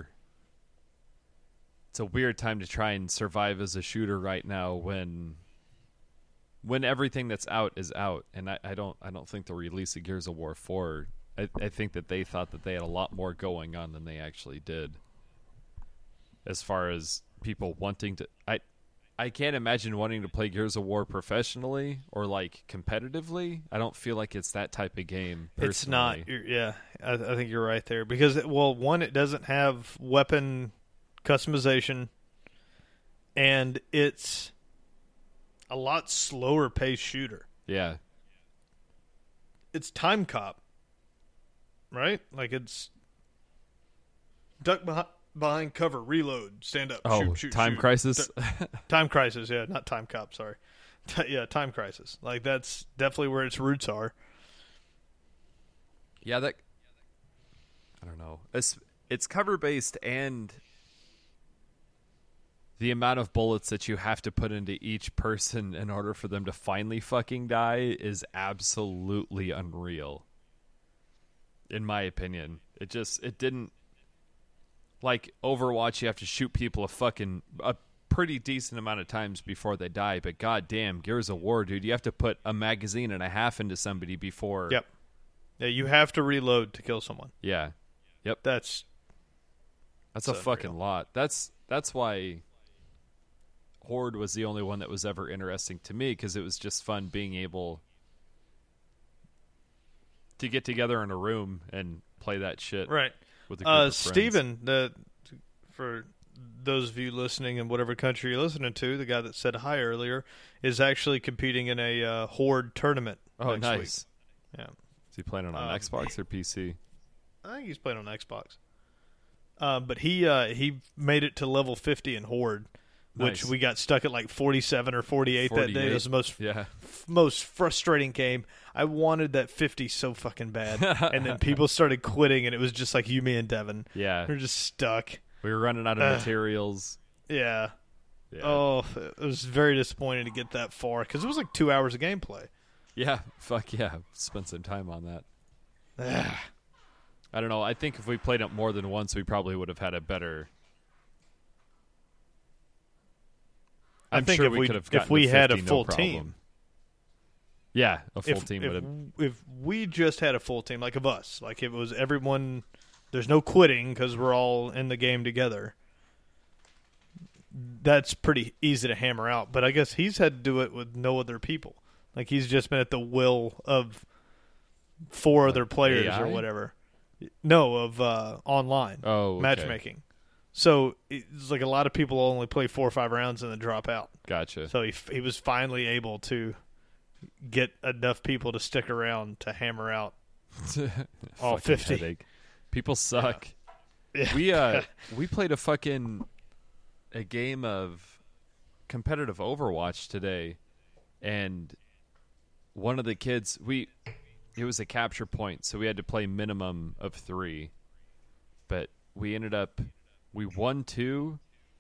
to try and survive as a shooter right now when everything that's out is out, and I don't think the release of Gears of War 4. I think that they thought that they had a lot more going on than they actually did. As far as people wanting to, I can't imagine wanting to play Gears of War professionally or like competitively. I don't feel like it's that type of game. Personally. It's not. Yeah, I think you're right there because one, it doesn't have weapon customization, and it's a lot slower paced shooter. Yeah, it's Time Cop, right? Like it's duck behind cover, reload, stand up, shoot. Time Crisis? Time Crisis, yeah, not Time Cop, sorry. Yeah, Time Crisis. Like, that's definitely where its roots are. Yeah, I don't know. It's cover-based, and the amount of bullets that you have to put into each person in order for them to finally fucking die is absolutely unreal. In my opinion. It didn't... Like, Overwatch, you have to shoot people a pretty decent amount of times before they die, but goddamn, Gears of War, dude, you have to put a magazine and a half into somebody before... Yep. Yeah, you have to reload to kill someone. Yeah. Yep. That's a fucking lot. That's why Horde was the only one that was ever interesting to me, because it was just fun being able to get together in a room and play that shit. Right. With a group of Steven, for those of you listening in whatever country you're listening to, the guy that said hi earlier, is actually competing in a Horde tournament. Oh, next nice. Week. Yeah. Is he playing on Xbox or PC? I think he's playing on Xbox. But he made it to level 50 in Horde, which we got stuck at like 47 or 48 that day. It was the most frustrating game. I wanted that 50 so fucking bad. And then people started quitting, and it was just like you, me, and Devin. Yeah. We were just stuck. We were running out of materials. Yeah. Oh, it was very disappointing to get that far, because it was like 2 hours of gameplay. Yeah. Fuck yeah. Spent some time on that. I don't know. I think if we played it more than once, we probably would have had a better... I think sure if we had a full team. Yeah, a full team would have... If we just had a full team, like of us, like if it was everyone... There's no quitting because we're all in the game together. That's pretty easy to hammer out. But I guess he's had to do it with no other people. Like he's just been at the will of 4 other players AI? Or whatever. No, of online matchmaking. So it's like a lot of people all only play 4 or 5 rounds and then drop out. Gotcha. So he was finally able to get enough people to stick around to hammer out all 50. Headache. People suck. Yeah. We played a game of competitive Overwatch today, and one of the kids it was a capture point, so we had to play minimum of 3, but we won 2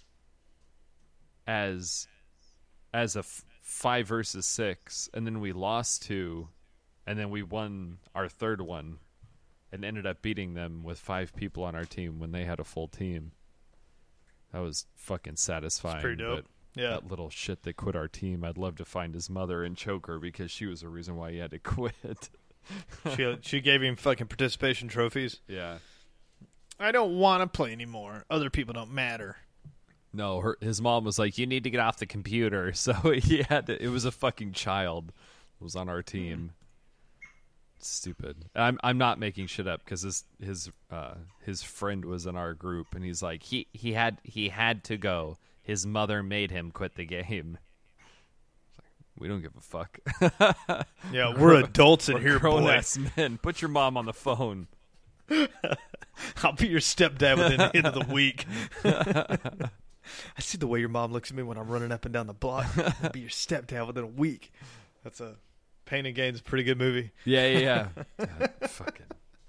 as a 5 versus 6, and then we lost 2, and then we won our third one and ended up beating them with 5 people on our team when they had a full team. That was fucking satisfying. It's pretty dope. Yeah. That little shit that quit our team, I'd love to find his mother and choke her, because she was the reason why he had to quit. She gave him fucking participation trophies. Yeah. I don't want to play anymore. Other people don't matter. No, his mom was like, "You need to get off the computer." So he had to. It was a fucking child that was on our team. Stupid. I'm not making shit up, because his friend was in our group, and he's like, he had to go. His mother made him quit the game. We don't give a fuck. Yeah, we're adults in here, boy. Grown-ass men. Put your mom on the phone. I'll be your stepdad within the end of the week. I see the way your mom looks at me when I'm running up and down the block. I'll be your stepdad within a week. That's a Pain and Gain's a pretty good movie. Yeah. God, fucking.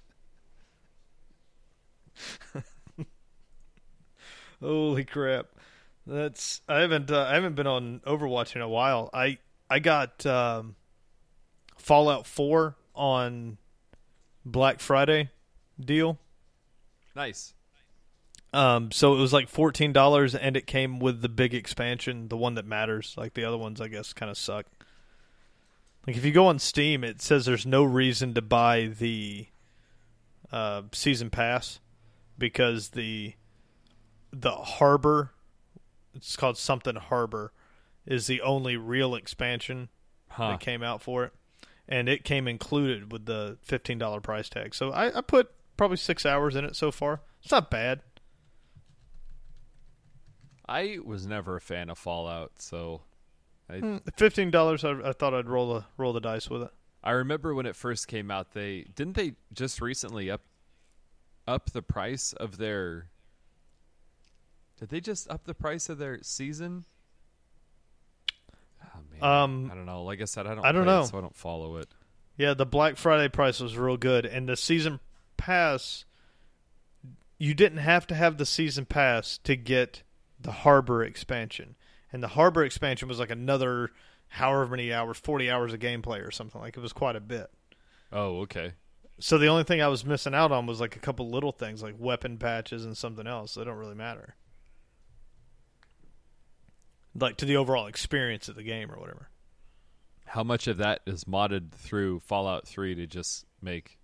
Holy crap! I haven't been on Overwatch in a while. I got Fallout 4 on Black Friday deal. Nice. So it was like $14, and it came with the big expansion, the one that matters. Like the other ones, I guess, kind of suck. Like if you go on Steam, it says there's no reason to buy the season pass because the Harbor, it's called something Harbor, is the only real expansion that came out for it, and it came included with the $15 price tag. So I put probably 6 hours in it so far. It's not bad. I was never a fan of Fallout, so $15. I thought I'd roll the dice with it. I remember when it first came out. They just recently up the price of their. Did they just up the price of their season? Oh, man. I don't know. Like I said, I don't know, so I don't follow it. Yeah, the Black Friday price was real good, and the season pass. You didn't have to have the season pass to get the Harbor expansion. And the Harbor expansion was like another however many hours, 40 hours of gameplay or something. Like it was quite a bit. Oh, okay. So the only thing I was missing out on was like a couple little things like weapon patches and something else. They don't really matter. Like to the overall experience of the game or whatever. How much of that is modded through Fallout 3 to just make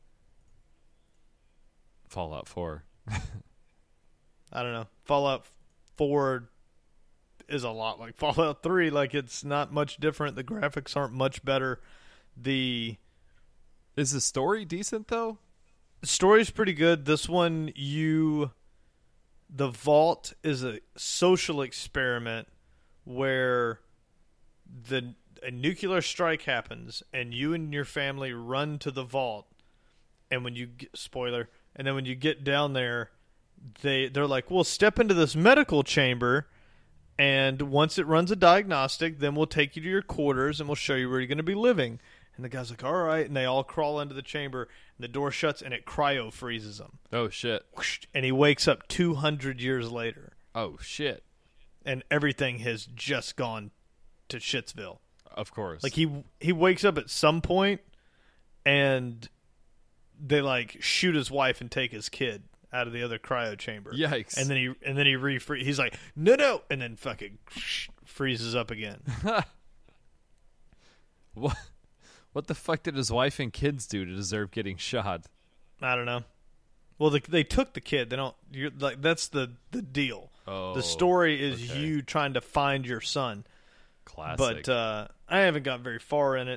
Fallout 4? I don't know. Fallout 4 is a lot like Fallout 3. Like it's not much different. The graphics aren't much better. Is the story decent though? The story's pretty good. This one, the Vault is a social experiment where a nuclear strike happens and you and your family run to the Vault, and when you and then when you get down there, they're like, we'll step into this medical chamber, and once it runs a diagnostic, then we'll take you to your quarters and we'll show you where you're going to be living. And the guy's like, all right, and they all crawl into the chamber, and the door shuts, and it cryo freezes him. Oh shit! And he wakes up 200 years later. Oh shit! And everything has just gone to Shitsville. Of course. Like he wakes up at some point, and they like shoot his wife and take his kid out of the other cryo chamber. Yikes! And then he he's like, no, and then fucking freezes up again. What the fuck did his wife and kids do to deserve getting shot? I don't know. Well, they took the kid. They don't. You're like that's the deal. Oh, the story is okay. you trying to find your son. Classic. But I haven't got very far in it.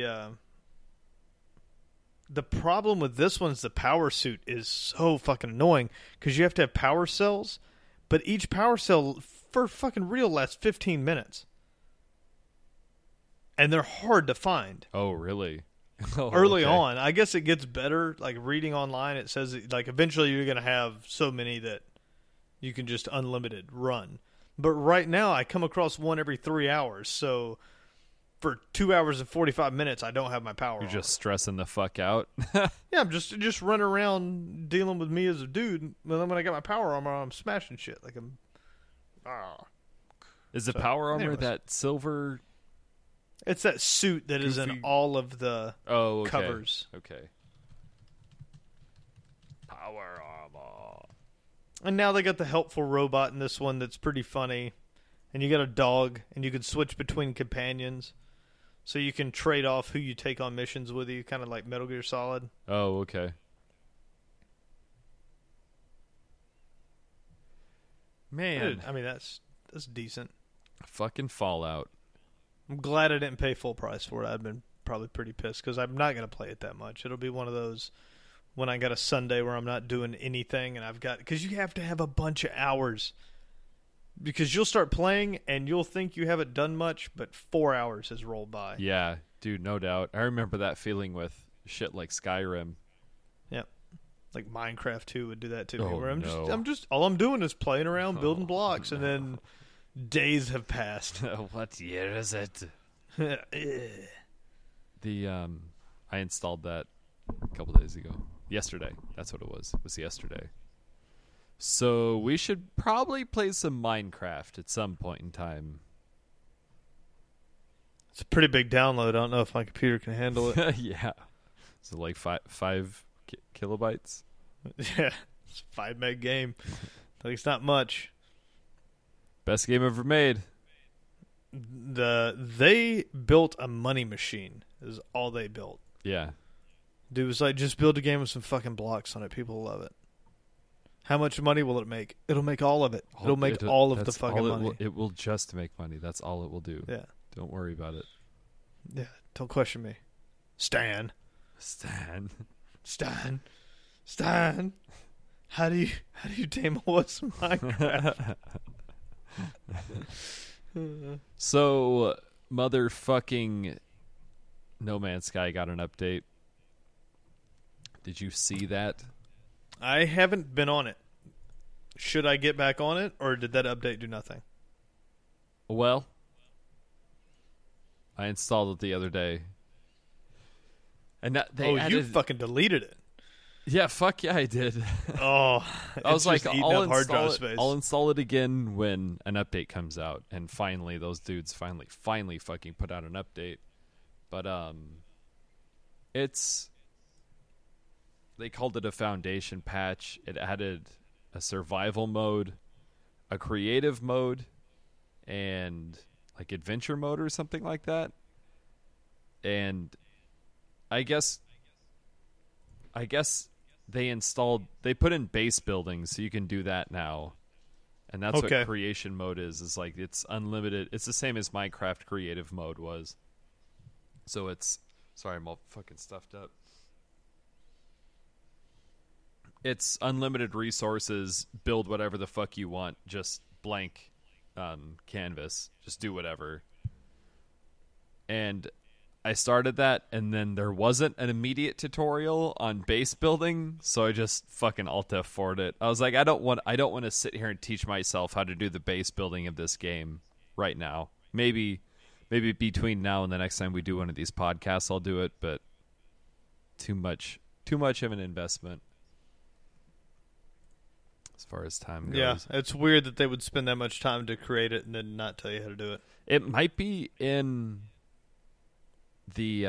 The problem with this one is the power suit is so fucking annoying because you have to have power cells, but each power cell for fucking real lasts 15 minutes. And they're hard to find. Oh, really? Early on. I guess it gets better. Like reading online, it says like eventually you're going to have so many that you can just unlimited run. But right now I come across one every 3 hours. So for 2 hours and 45 minutes, I don't have my power You're on. just stressing the fuck out? Yeah, I'm just running around dealing with me as a dude. And then when I got my power armor on, I'm smashing shit. Like I'm... Is the power armor anyways. that silver... It's that suit that is in all of the covers. Okay. Power armor. And now they got the helpful robot in this one that's pretty funny. And you got a dog, and you can switch between companions. So you can trade off who you take on missions with you, kind of like Metal Gear Solid. Oh, okay. Man. I mean, that's decent. Fucking Fallout. I'm glad I didn't pay full price for it. I've been probably pretty pissed because I'm not going to play it that much. It'll be one of those when I got a Sunday where I'm not doing anything and I've got... Because you have to have a bunch of hours Because you'll start playing and you'll think you haven't done much, but 4 hours has rolled by. Yeah, dude, no doubt. I remember that feeling with shit like Skyrim. Yep. Like Minecraft 2 would do that to me. Oh, Where I'm no. just all I'm doing is playing around, building blocks, no. and then days have passed. What year is it? I installed that a couple days ago. Yesterday. That's what it was. It was yesterday. So we should probably play some Minecraft at some point in time. It's a pretty big download. I don't know if my computer can handle it. Yeah. So like five kilobytes? Yeah. It's a 5 meg game. Like, it's not much. Best game ever made. They built a money machine is all they built. Yeah. Dude was like, just build a game with some fucking blocks on it. People love it. How much money will it make? It'll make all of it. It'll make all of the fucking money. It will just make money. That's all it will do. Yeah. Don't worry about it. Yeah. Don't question me. Stan. How do you tame a horse in Minecraft? So, motherfucking No Man's Sky got an update. Did you see that? I haven't been on it. Should I get back on it, or did that update do nothing? Well, I installed it the other day. And you fucking deleted it. Yeah, fuck yeah, I did. Oh, I was like, I'll install it again when an update comes out. And finally, those dudes finally fucking put out an update. But they called it a foundation patch. It added a survival mode, a creative mode, and like adventure mode or something like that. And I guess they put in base building, so you can do that now. And that's what creation mode is like it's unlimited. It's the same as Minecraft creative mode was. So sorry, I'm all fucking stuffed up. It's unlimited resources, build whatever the fuck you want, just blank canvas. Just do whatever. And I started that, and then there wasn't an immediate tutorial on base building, so I just fucking Alt F4'd it. I was like, I don't want to sit here and teach myself how to do the base building of this game right now. Maybe between now and the next time we do one of these podcasts, I'll do it, but too much of an investment as far as time goes. Yeah, it's weird that they would spend that much time to create it and then not tell you how to do it. It might be in the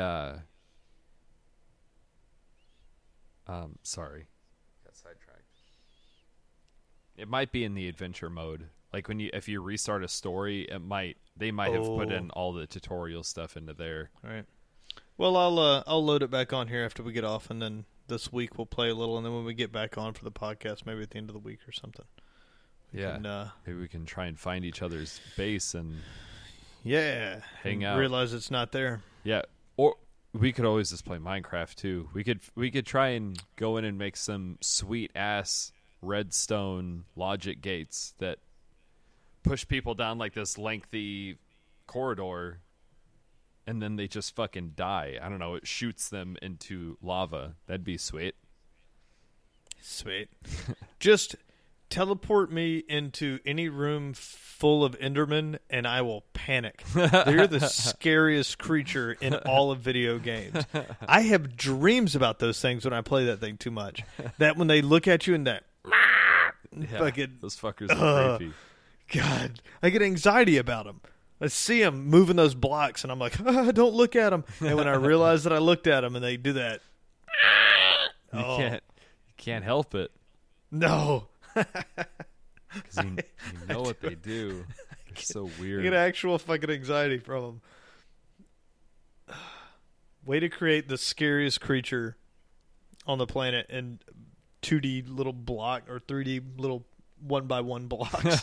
sorry, got sidetracked. It might be in the adventure mode. Like if you restart a story, they might have put in all the tutorial stuff into there. All right. Well, I'll load it back on here after we get off, and then this week we'll play a little, and then when we get back on for the podcast, maybe at the end of the week or something. Maybe we can try and find each other's base and hang out. Realize it's not there. Yeah, or we could always just play Minecraft too. We could try and go in and make some sweet ass redstone logic gates that push people down like this lengthy corridor, and then they just fucking die. I don't know. It shoots them into lava. That'd be sweet. Sweet. Just teleport me into any room full of Endermen, and I will panic. They're the scariest creature in all of video games. I have dreams about those things when I play that thing too much. That when they look at you and that fucking those fuckers are creepy. God, I get anxiety about them. I see them moving those blocks, and I'm like, don't look at them. And when I realize that I looked at them, and they do that, you can't help it. No, because you know what they do. They're so weird. I get actual fucking anxiety from them. Way to create the scariest creature on the planet in 2D little block or 3D little 1x1 blocks.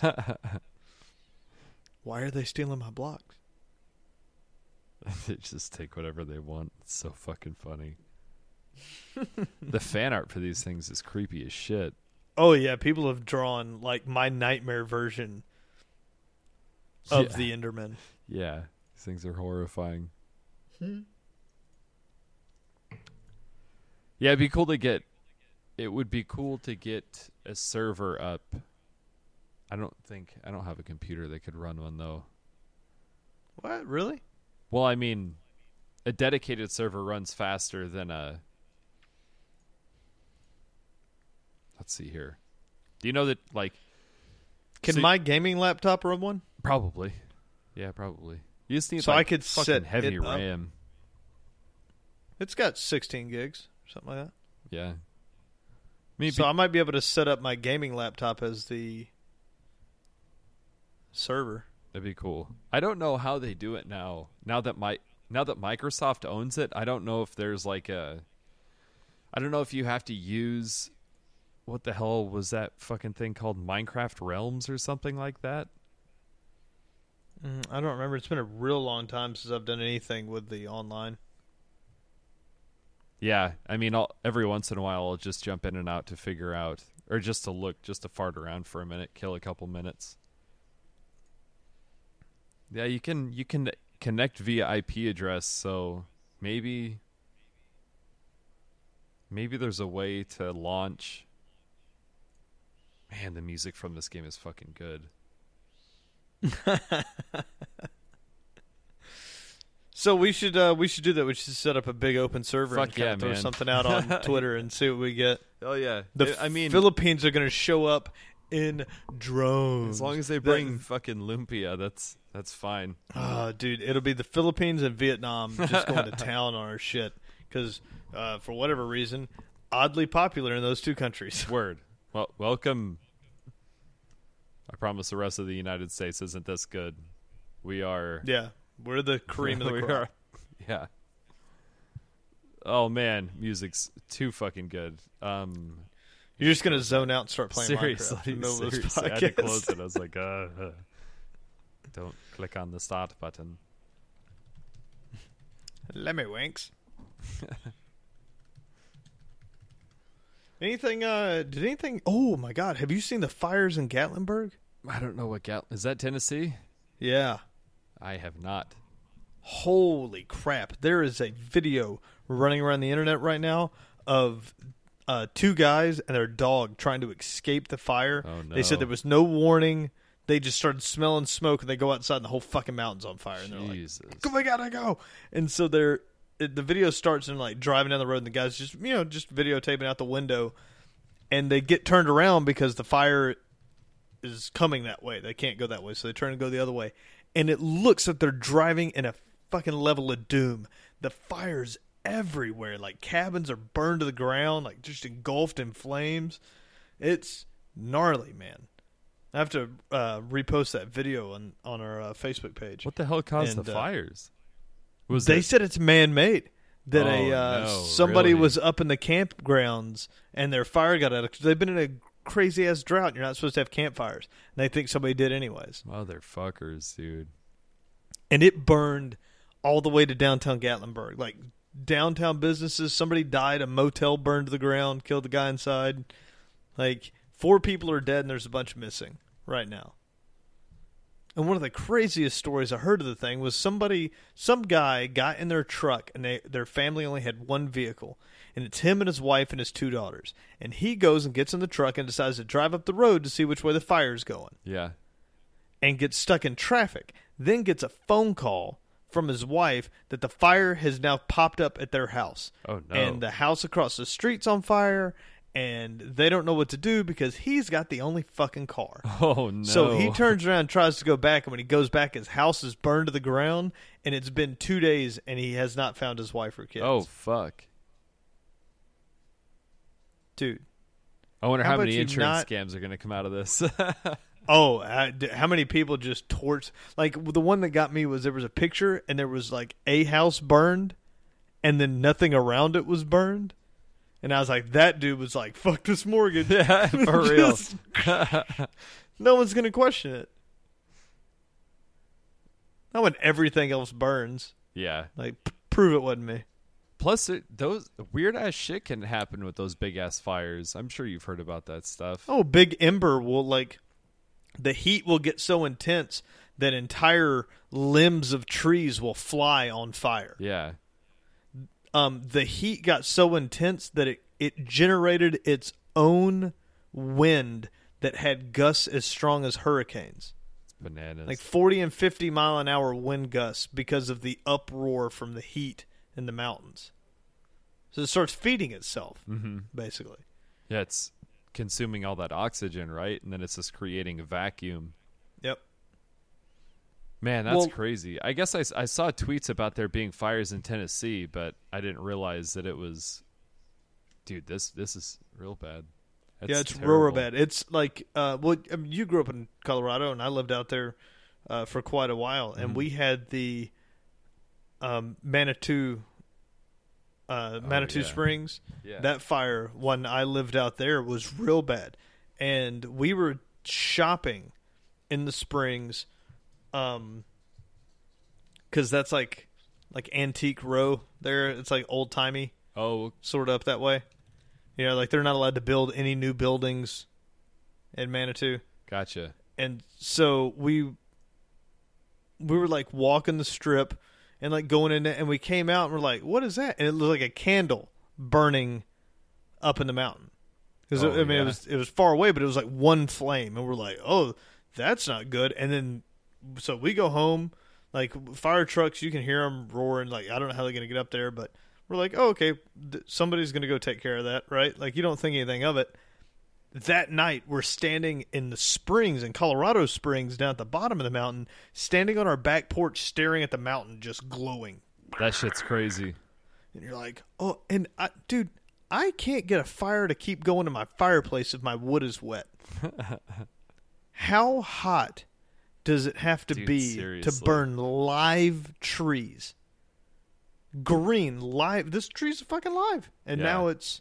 Why are they stealing my blocks? They just take whatever they want. It's so fucking funny. The fan art for these things is creepy as shit. Oh yeah, people have drawn like my nightmare version of the Endermen. Yeah, these things are horrifying. Yeah, it'd be cool to get. It would be cool to get a server up. I don't have a computer that could run one though. What, really? Well, I mean, a dedicated server runs faster than a. Let's see here. Do you know that, like... Can my gaming laptop run one? Probably. Yeah, probably. You just need, so like, I could fucking set heavy it up. RAM. It's got 16 gigs, something like that. Yeah. So I might be able to set up my gaming laptop as the server. That'd be cool. I don't know how they do it now. Now that Microsoft owns it, I don't know if there's like a... I don't know if you have to use... What the hell was that fucking thing called? Minecraft Realms or something like that? I don't remember. It's been a real long time since I've done anything with the online. Yeah, I mean, every once in a while I'll just jump in and out to figure out, or just to look, just to fart around for a minute, kill a couple minutes. Yeah, you can connect via IP address, so maybe there's a way to launch. Man, the music from this game is fucking good. So we should do that. We should set up a big open server and yeah, throw man. something out on Twitter and see what we get. Oh yeah, I mean, Philippines are going to show up in drones. As long as they bring fucking lumpia, that's fine. Dude, it'll be the Philippines and Vietnam just going to town on our shit because for whatever reason, oddly popular in those two countries. Word. Well, welcome. I promise the rest of the United States isn't this good. We are. Yeah, we're the cream of the crop. Yeah. Oh man, music's too fucking good. You're just gonna zone out and start playing seriously, Minecraft in the middle of this I had to podcast. close it. I was like, don't click on the start button. Let me winks. Did anything? Oh my God! Have you seen the fires in Gatlinburg? I don't know what is that Tennessee? Yeah. I have not. Holy crap! There is a video running around the internet right now of two guys and their dog trying to escape the fire. Oh no! They said there was no warning. They just started smelling smoke and they go outside and the whole fucking mountain's on fire. And they're Jesus. like, "We gotta go!" And so the video starts and like driving down the road and the guys just videotaping out the window, and they get turned around because the fire is coming that way. They can't go that way, so they turn and go the other way. And it looks like they're driving in a fucking level of doom. The fire's everywhere. Like cabins are burned to the ground, like just engulfed in flames. It's gnarly, man. I have to repost that video on our Facebook page. What the hell caused the fires? They said it's man-made. That somebody was up in the campgrounds and their fire got out. They've been in a crazy-ass drought. You're not supposed to have campfires. And they think somebody did anyways. Motherfuckers, dude. And it burned all the way to downtown Gatlinburg. Like, downtown businesses, somebody died, a motel burned to the ground, killed the guy inside. Like, 4 people are dead and there's a bunch missing right now. And one of the craziest stories I heard of the thing was some guy got in their truck and their family only had one vehicle. And it's him and his wife and his 2 daughters. And he goes and gets in the truck and decides to drive up the road to see which way the fire's going. Yeah. And gets stuck in traffic. Then gets a phone call from his wife that the fire has now popped up at their house. Oh, no. And the house across the street's on fire. And they don't know what to do because he's got the only fucking car. Oh, no. So he turns around and tries to go back, and when he goes back, his house is burned to the ground, and it's been 2 days, and he has not found his wife or kids. Oh, fuck. Dude. I wonder how many insurance scams are going to come out of this. How many people just torched? Like, the one that got me was there was a picture, and there was, like, a house burned, and then nothing around it was burned. And I was like, that dude was like, fuck this mortgage. Yeah, for real. No one's going to question it. Not when everything else burns. Yeah. Like, prove it wasn't me. Plus, those weird-ass shit can happen with those big-ass fires. I'm sure you've heard about that stuff. Oh, big ember will, like, the heat will get so intense that entire limbs of trees will fly on fire. Yeah. The heat got so intense that it generated its own wind that had gusts as strong as hurricanes. It's bananas. Like 40 and 50 mile an hour wind gusts because of the uproar from the heat in the mountains. So it starts feeding itself, basically. Yeah, it's consuming all that oxygen, right? And then it's just creating a vacuum. Yep. Man, that's crazy. I guess I saw tweets about there being fires in Tennessee, but I didn't realize that it was... Dude, this is real bad. Yeah, it's real bad. It's like, you grew up in Colorado, and I lived out there for quite a while, and we had the Manitou Springs. Yeah. That fire, when I lived out there, was real bad, and we were shopping in the Springs, because that's like Antique Row there. It's like old timey. Oh, sort of up that way. You know, like they're not allowed to build any new buildings in Manitou. gotcha. And so we were like walking the strip and like going in there, and we came out and we're like, what is that? And it looked like a candle burning up in the mountain. Because it was far away, but it was like one flame, and we're like, oh, that's not good. And then so we go home, like fire trucks, you can hear them roaring. Like, I don't know how they're going to get up there, but we're like, oh, okay, somebody's going to go take care of that, right? Like, you don't think anything of it. That night, we're standing in the springs, in Colorado Springs, down at the bottom of the mountain, standing on our back porch, staring at the mountain, just glowing. That shit's crazy. And you're like, oh, and dude, I can't get a fire to keep going in my fireplace if my wood is wet. How hot does it have to be seriously. to burn live trees? Green, live. This tree's fucking live. And now it's...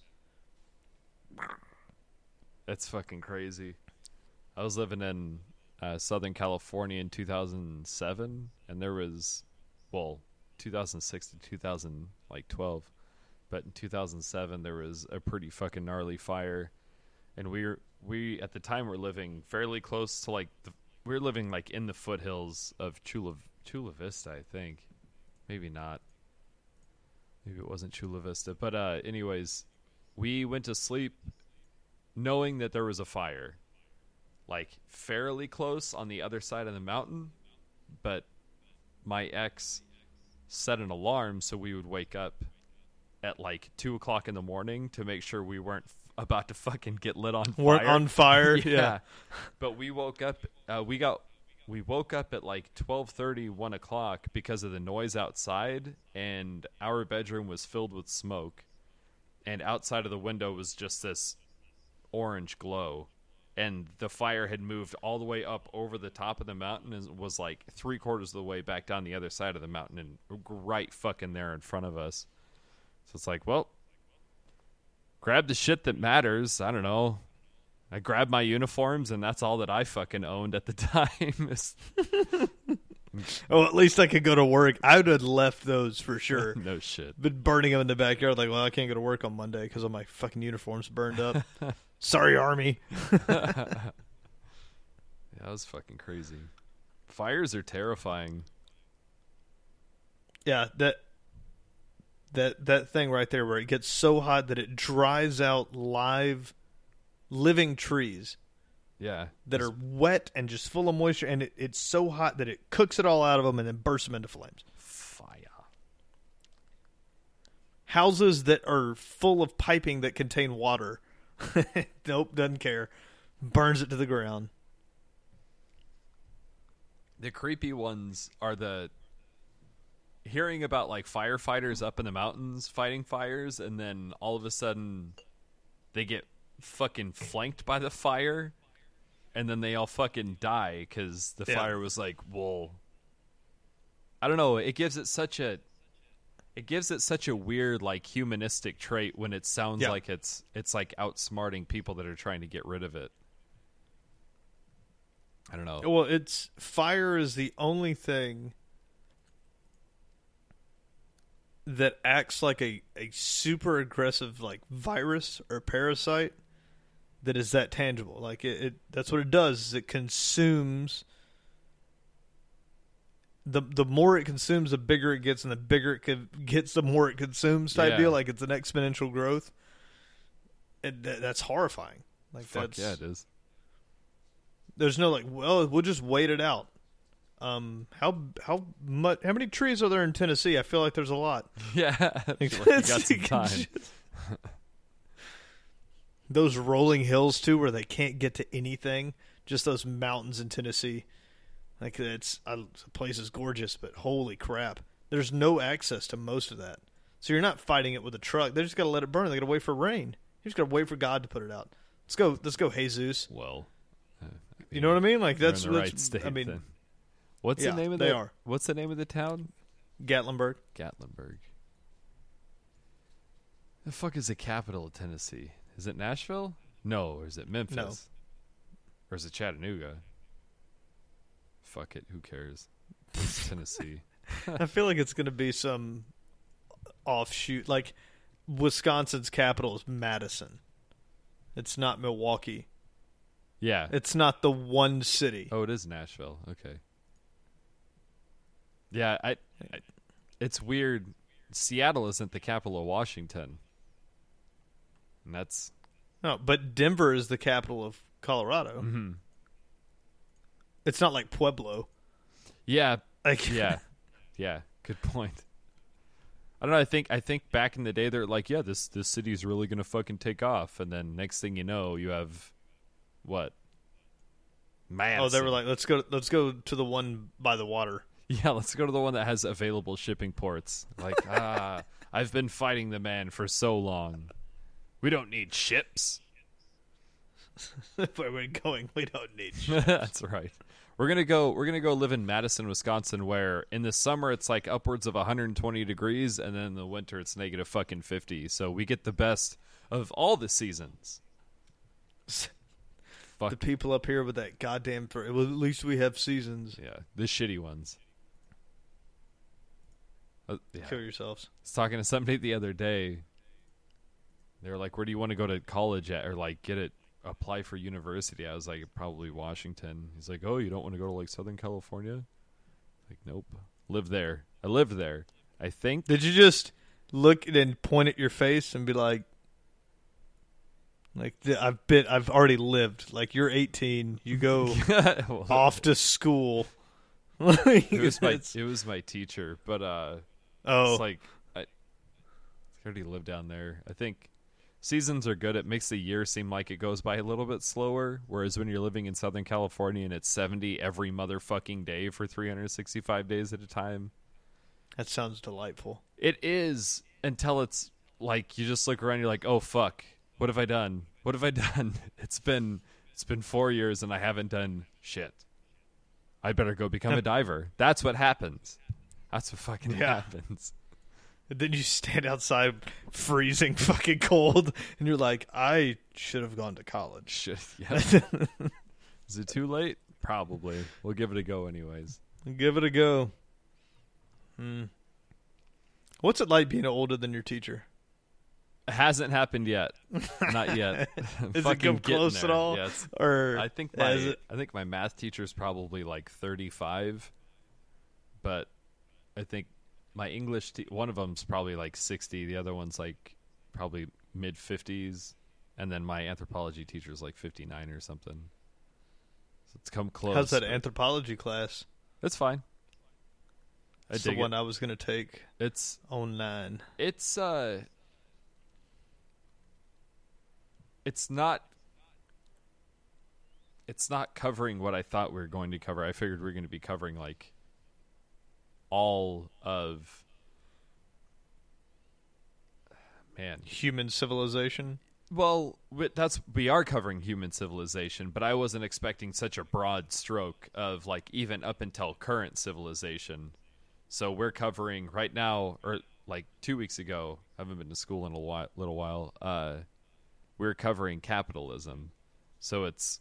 That's fucking crazy. I was living in Southern California in 2007, and there was, 2006 to 2012. But in 2007, there was a pretty fucking gnarly fire, and we at the time were living fairly close to we were living like in the foothills of Chula Vista, I think. Maybe not. Maybe it wasn't Chula Vista. But anyways, we went to sleep knowing that there was a fire, like fairly close on the other side of the mountain. But my ex set an alarm so we would wake up at like 2 o'clock in the morning to make sure we weren't about to fucking get lit on fire. Weren't on fire. Yeah. But we woke up. We woke up at like 12:30, 1 o'clock because of the noise outside, and our bedroom was filled with smoke, and outside of the window was just this orange glow, and the fire had moved all the way up over the top of the mountain and was like 3/4 of the way back down the other side of the mountain and right fucking there in front of us. So it's like, well, grab the shit that matters. I don't know. I grabbed my uniforms, and that's all that I fucking owned at the time. Oh, at least I could go to work. I would have left those for sure. No shit. Been burning them in the backyard. Like, well, I can't go to work on Monday because all my fucking uniforms burned up. Sorry, Army. Yeah, that was fucking crazy. Fires are terrifying. Yeah, that thing right there where it gets so hot that it dries out living trees. Yeah. That are wet and just full of moisture, and it's so hot that it cooks it all out of them and then bursts them into flames. Fire. Houses that are full of piping that contain water. Nope, doesn't care. Burns it to the ground. The creepy ones are hearing about like firefighters up in the mountains fighting fires, and then all of a sudden they get fucking flanked by the fire, and then they all fucking die because the fire was like, well, I don't know. It gives it such a weird like humanistic trait when it sounds like it's like outsmarting people that are trying to get rid of it. I don't know. Well, fire is the only thing that acts like a super aggressive like virus or parasite that is that tangible. Like it that's what it does, is it consumes the more it consumes, the bigger it gets, and the bigger it gets, the more it consumes type deal. Like it's an exponential growth. And that's horrifying. Like Fuck yeah, it is. There's no like, well, we'll just wait it out. How many trees are there in Tennessee? I feel like there's a lot. Yeah, I feel like you got some time. Those rolling hills too, where they can't get to anything. Just those mountains in Tennessee. Like the place is gorgeous, but holy crap, there's no access to most of that. So you're not fighting it with a truck. They just got to let it burn. They got to wait for rain. You just got to wait for God to put it out. Let's go, Jesus. Well, you know what I mean? Like that's in the right state. I mean, then. What's the name of What's the name of the town? Gatlinburg. Gatlinburg. The fuck is the capital of Tennessee? Is it Nashville? No, or is it Memphis? No. Or is it Chattanooga? Fuck it, who cares? It's Tennessee. I feel like it's going to be some offshoot. Like, Wisconsin's capital is Madison. It's not Milwaukee. Yeah. It's not the one city. Oh, it is Nashville. Okay. Yeah, it's weird. Seattle isn't the capital of Washington. And that's... No, but Denver is the capital of Colorado. Mm-hmm. It's not like Pueblo. Yeah. Like, yeah. Good point. I don't know. I think back in the day they're like, yeah, this city's really gonna fucking take off, and then next thing you know, you have what? Madison. Oh, they were like, let's go to the one by the water. Yeah, let's go to the one that has available shipping ports. Like, I've been fighting the man for so long. We don't need ships. Where we're going, we don't need ships. That's right. We're gonna go live in Madison, Wisconsin, where in the summer it's like upwards of 120 degrees, and then in the winter it's negative fucking 50. So we get the best of all the seasons. Fuck. The people up here with that goddamn. Well, at least we have seasons. Yeah, the shitty ones. Yeah. Kill yourselves. I was talking to somebody the other day. They were like, "Where do you want to go to college at, or like apply for university?" I was like, "Probably Washington." He's like, "Oh, you don't want to go to like Southern California?" Like, nope. Live there. I lived there. I think. Did you just look and point at your face and be like, I've already lived. Like, you're 18. You go off to school. It was my teacher, but it's like I already lived down there. I think seasons are good. It makes the year seem like it goes by a little bit slower, whereas when you're living in Southern California and it's 70 every motherfucking day for 365 days at a time. That sounds delightful. It is, until it's like you just look around and you're like, "Oh fuck, what have I done? What have I done?" It's been 4 years and I haven't done shit. I better go become a diver. That's what happens. That's what fucking happens. And then you stand outside freezing fucking cold and you're like, I should have gone to college. Shit, yeah. Is it too late? Probably. We'll give it a go anyways. Give it a go. What's it like being older than your teacher? It hasn't happened yet. Not yet. Is it come close at all? Yes. Or I think my math teacher's probably like 35, but I think my English one of them's probably like 60. The other one's like probably mid 50s, and then my anthropology teacher's like 59 or something. So it's come close. How's that anthropology class? It's fine. It's the one I was going to take. It's 09. It's not covering what I thought we were going to cover. I figured we were going to be covering like all of human civilization. Well, we are covering human civilization, but I wasn't expecting such a broad stroke of like even up until current civilization. So we're covering right now, or like 2 weeks ago. I haven't been to school in a little while. We're covering capitalism, so it's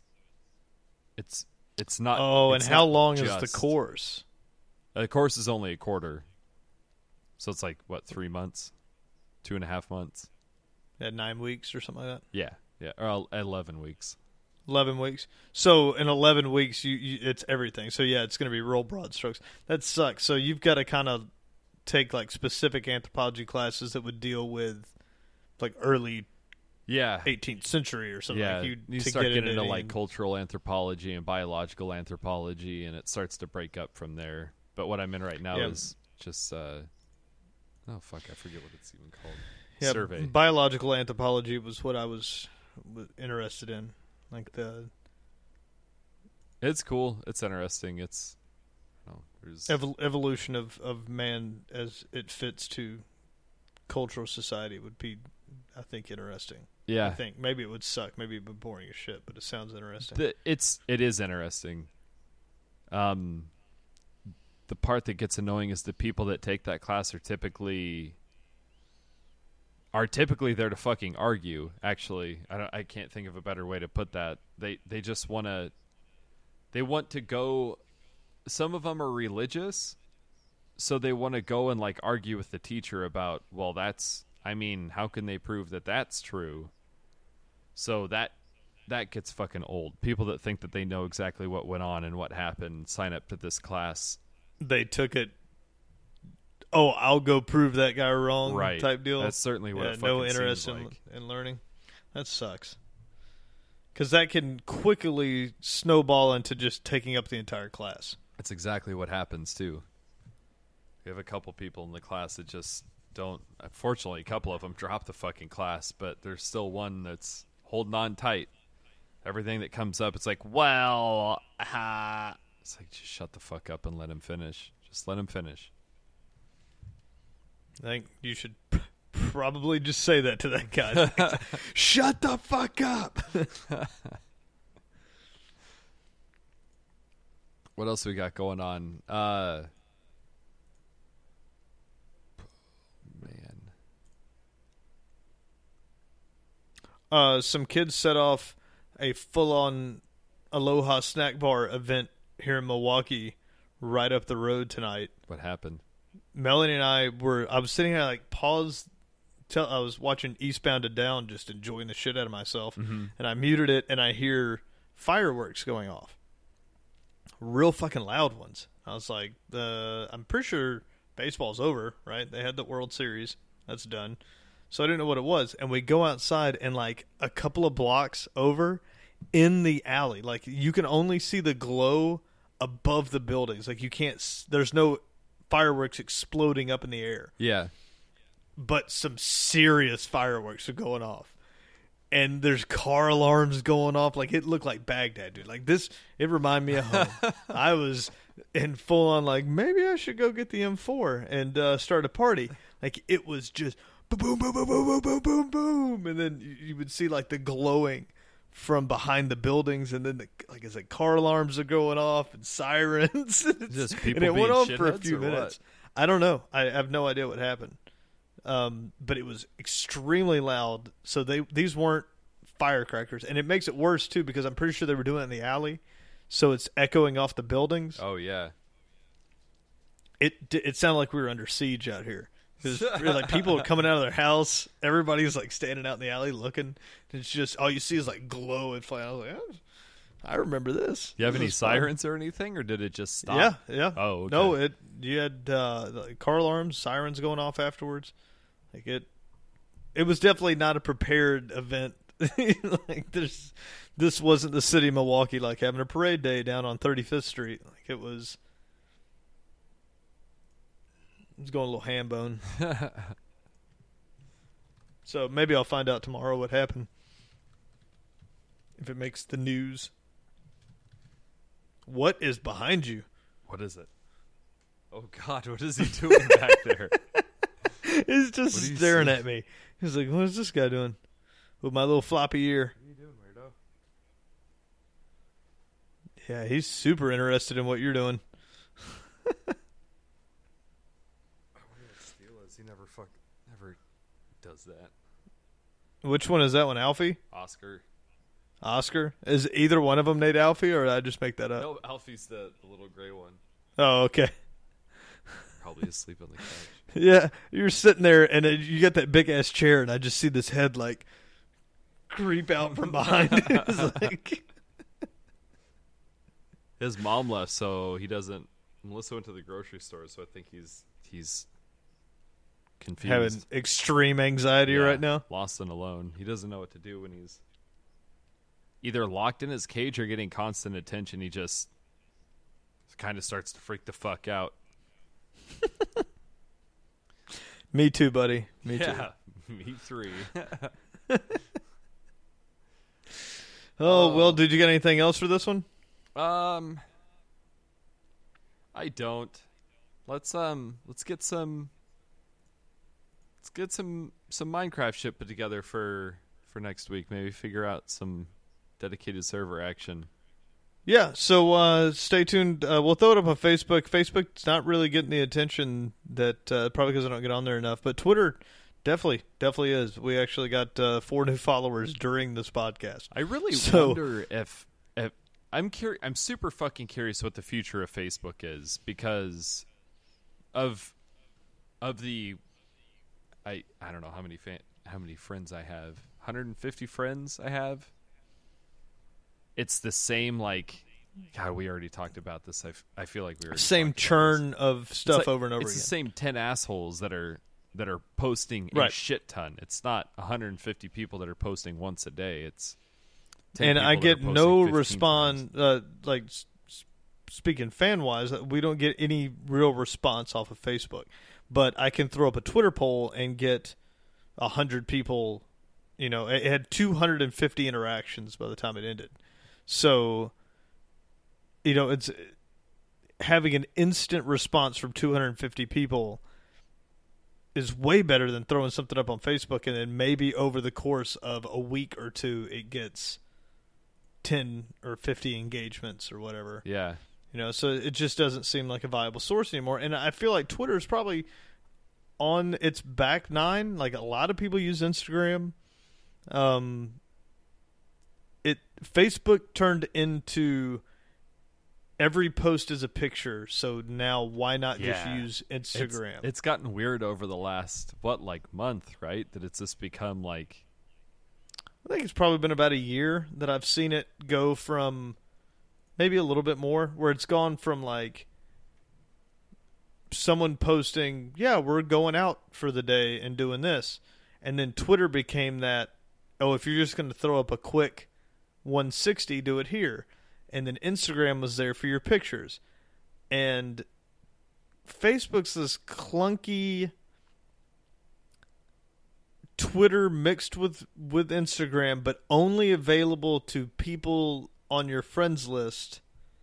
not. Oh, and how long is the course? The course is only a quarter, so it's like what, 3 months, 2.5 months. At 9 weeks or something like that. Yeah, or 11 weeks. 11 weeks. So in 11 weeks, you it's everything. So yeah, it's going to be real broad strokes. That sucks. So you've got to kind of take like specific anthropology classes that would deal with like early 18th century or something. Yeah, Like you start getting into like cultural anthropology and biological anthropology, and it starts to break up from there. But what I'm in right now is just oh fuck, I forget what it's even called. Yeah, survey. Biological anthropology was what I was interested in. Like it's cool. It's interesting. It's there's evolution of man as it fits to cultural society would be, I think, interesting. Yeah, I think maybe it would suck. Maybe it'd be boring as shit, but it sounds interesting. It is interesting. The part that gets annoying is the people that take that class are typically there to fucking argue. Actually, I can't think of a better way to put that. They just want to go. Some of them are religious, so they want to go and like argue with the teacher about, well, how can they prove that that's true? So that gets fucking old. People that think that they know exactly what went on and what happened sign up to this class. They took it. Oh, I'll go prove that guy wrong, right? Type deal. That's certainly what it fucking no interest seems like. in learning. That sucks. Because that can quickly snowball into just taking up the entire class. That's exactly what happens too. We have a couple people in the class that just don't. Unfortunately, a couple of them drop the fucking class, but there's still one that's holding on tight. Everything that comes up, it's like, well, it's like, just shut the fuck up and let him finish. Just let him finish. I think you should probably just say that to that guy. Shut the fuck up. What else we got going on? Some kids set off a full-on Aloha snack bar event here in Milwaukee right up the road tonight. What happened? Melanie and I was sitting here like paused. I was watching Eastbound and Down, just enjoying the shit out of myself. Mm-hmm. And I muted it, and I hear fireworks going off. Real fucking loud ones. I was like, I'm pretty sure baseball's over, right? They had the World Series. That's done. So I didn't know what it was. And we go outside, and like a couple of blocks over in the alley, like you can only see the glow above the buildings. Like you can't, there's no fireworks exploding up in the air. Yeah. But some serious fireworks are going off. And there's car alarms going off. Like, it looked like Baghdad, dude. Like, it reminded me of home. I was in full on, like, maybe I should go get the M4 and start a party. Like, it was just boom, boom, boom, boom, boom, boom, boom, boom. And then you would see, like, the glowing from behind the buildings. And then, it's like car alarms are going off and sirens. Just people and it being went on for a shitheads few or minutes. what? I don't know. I have no idea what happened. But it was extremely loud. So these weren't firecrackers, and it makes it worse too because I'm pretty sure they were doing it in the alley, so it's echoing off the buildings. Oh yeah. It sounded like we were under siege out here. It was like people were coming out of their house. Everybody's like standing out in the alley looking. It's just all you see is like glow and flame. I was like, oh, I remember this. Do you have This any is fun. sirens or anything, or did it just stop? Yeah. Oh, okay. No, you had like car alarms, sirens going off afterwards. Like it was definitely not a prepared event. Like this wasn't the city of Milwaukee like having a parade day down on 35th Street. Like it was going a little ham bone. So maybe I'll find out tomorrow what happened. If it makes the news. What is behind you? What is it? Oh God, what is he doing back there? He's just staring at me. He's like, what is this guy doing? With my little floppy ear. What are you doing, weirdo? Yeah, he's super interested in what you're doing. I wonder what Steele is. He never does that. Which one is that one, Alfie? Oscar. Is either one of them Nate Alfie, or did I just make that up? No, Alfie's the little gray one. Oh, okay. Probably asleep on the couch. Yeah, you're sitting there, and you got that big-ass chair, and I just see this head, like, creep out from behind it. It's like, His mom left, so he doesn't. Melissa went to the grocery store, so I think he's confused. Having extreme anxiety right now. Lost and alone. He doesn't know what to do when he's either locked in his cage or getting constant attention. He just kind of starts to freak the fuck out. Me too, buddy. Me too. Me three. Well, did you get anything else for this one? I don't. Let's get some Minecraft shit put together for next week. Maybe figure out some dedicated server action. Yeah, so stay tuned. We'll throw it up on Facebook. Facebook's not really getting the attention that probably because I don't get on there enough. But Twitter definitely is. We actually got 4 new followers during this podcast. I really wonder if I'm curious. I'm super fucking curious what the future of Facebook is because of the I don't know how many friends I have. 150 friends I have. It's the same God, we already talked about this. I feel like we were same churn of stuff over and over again. It's the same 10 assholes that are posting a shit ton. It's not 150 people that are posting once a day. It's 10 and I get no response. Speaking fan wise, we don't get any real response off of Facebook. But I can throw up a Twitter poll and get 100 people. You know, it had 250 interactions by the time it ended. So, you know, it's having an instant response from 250 people is way better than throwing something up on Facebook and then maybe over the course of a week or two it gets 10 or 50 engagements or whatever. Yeah. You know, so it just doesn't seem like a viable source anymore. And I feel like Twitter is probably on its back nine. Like a lot of people use Instagram. Facebook turned into every post is a picture. So now why not just use Instagram? It's gotten weird over the last month, right? That it's just become like. I think it's probably been about a year that I've seen it go from. Maybe a little bit more, where it's gone from someone posting, yeah, we're going out for the day and doing this. And then Twitter became that, oh, if you're just going to throw up a quick 160, do it here. And then Instagram was there for your pictures. And Facebook's this clunky Twitter mixed with Instagram, but only available to people on your friends list.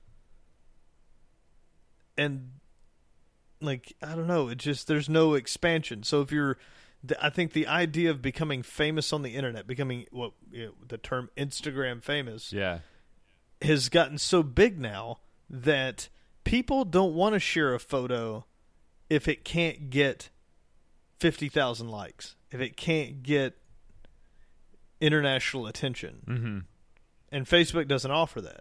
And I don't know, it just there's no expansion. So if you're I think the idea of becoming famous on the internet, becoming the term Instagram famous, has gotten so big now that people don't want to share a photo if it can't get 50,000 likes, if it can't get international attention. Mm-hmm. And Facebook doesn't offer that.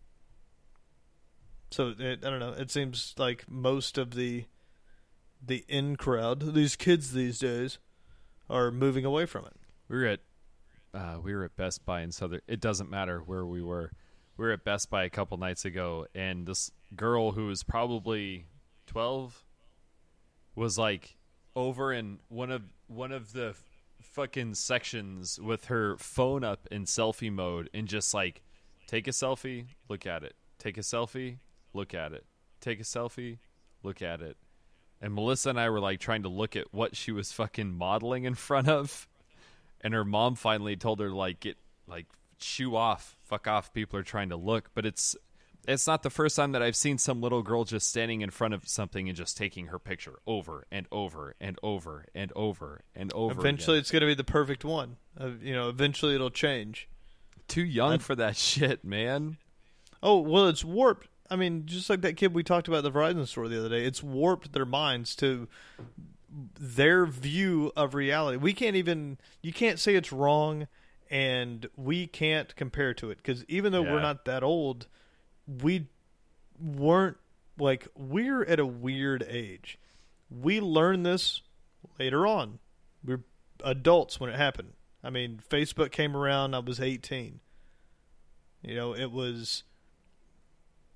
So, I don't know. It seems like most of the in crowd, these kids these days, are moving away from it. We were at Best Buy in Southern. It doesn't matter where we were. We were at Best Buy a couple nights ago, and this girl who was probably 12 was over in one of the fucking sections with her phone up in selfie mode and just take a selfie, look at it, take a selfie, look at it, take a selfie, look at it. And Melissa and I were trying to look at what she was fucking modeling in front of, and her mom finally told her shoo off, fuck off, people are trying to look. But it's not the first time that I've seen some little girl just standing in front of something and just taking her picture over and over and over and over and over. Eventually, again. It's going to be the perfect one. Eventually it'll change. Too young for that shit, man. Oh, well, it's warped. I mean, just like that kid we talked about at the Verizon store the other day, it's warped their minds to their view of reality. You can't say it's wrong, and we can't compare to it, because even though we're not that old, we weren't, we're at a weird age. We learned this later on. We're adults when it happened. I mean, Facebook came around, I was 18. It was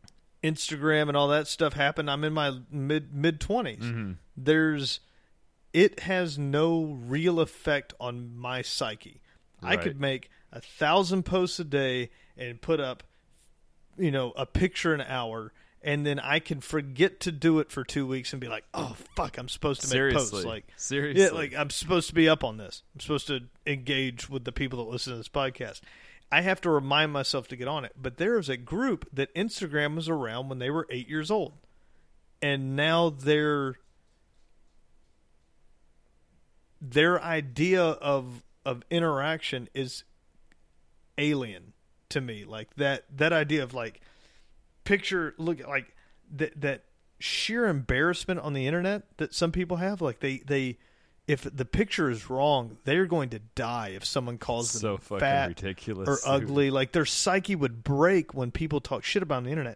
Instagram and all that stuff happened, I'm in my mid 20s. Mm-hmm. It has no real effect on my psyche. Right. I could make 1,000 posts a day and put up, a picture an hour, and then I can forget to do it for 2 weeks and be like, oh fuck, I'm supposed to make posts. Seriously. Yeah, like I'm supposed to be up on this. I'm supposed to engage with the people that listen to this podcast. I have to remind myself to get on it. But there is a group that Instagram was around when they were 8 years old, and now their idea of interaction is alien to me. Like that idea of like look like that sheer embarrassment on the internet that some people have. Like they if the picture is wrong, they're going to die if someone calls them so fucking fat ridiculous or ugly. Like their psyche would break when people talk shit about on the internet.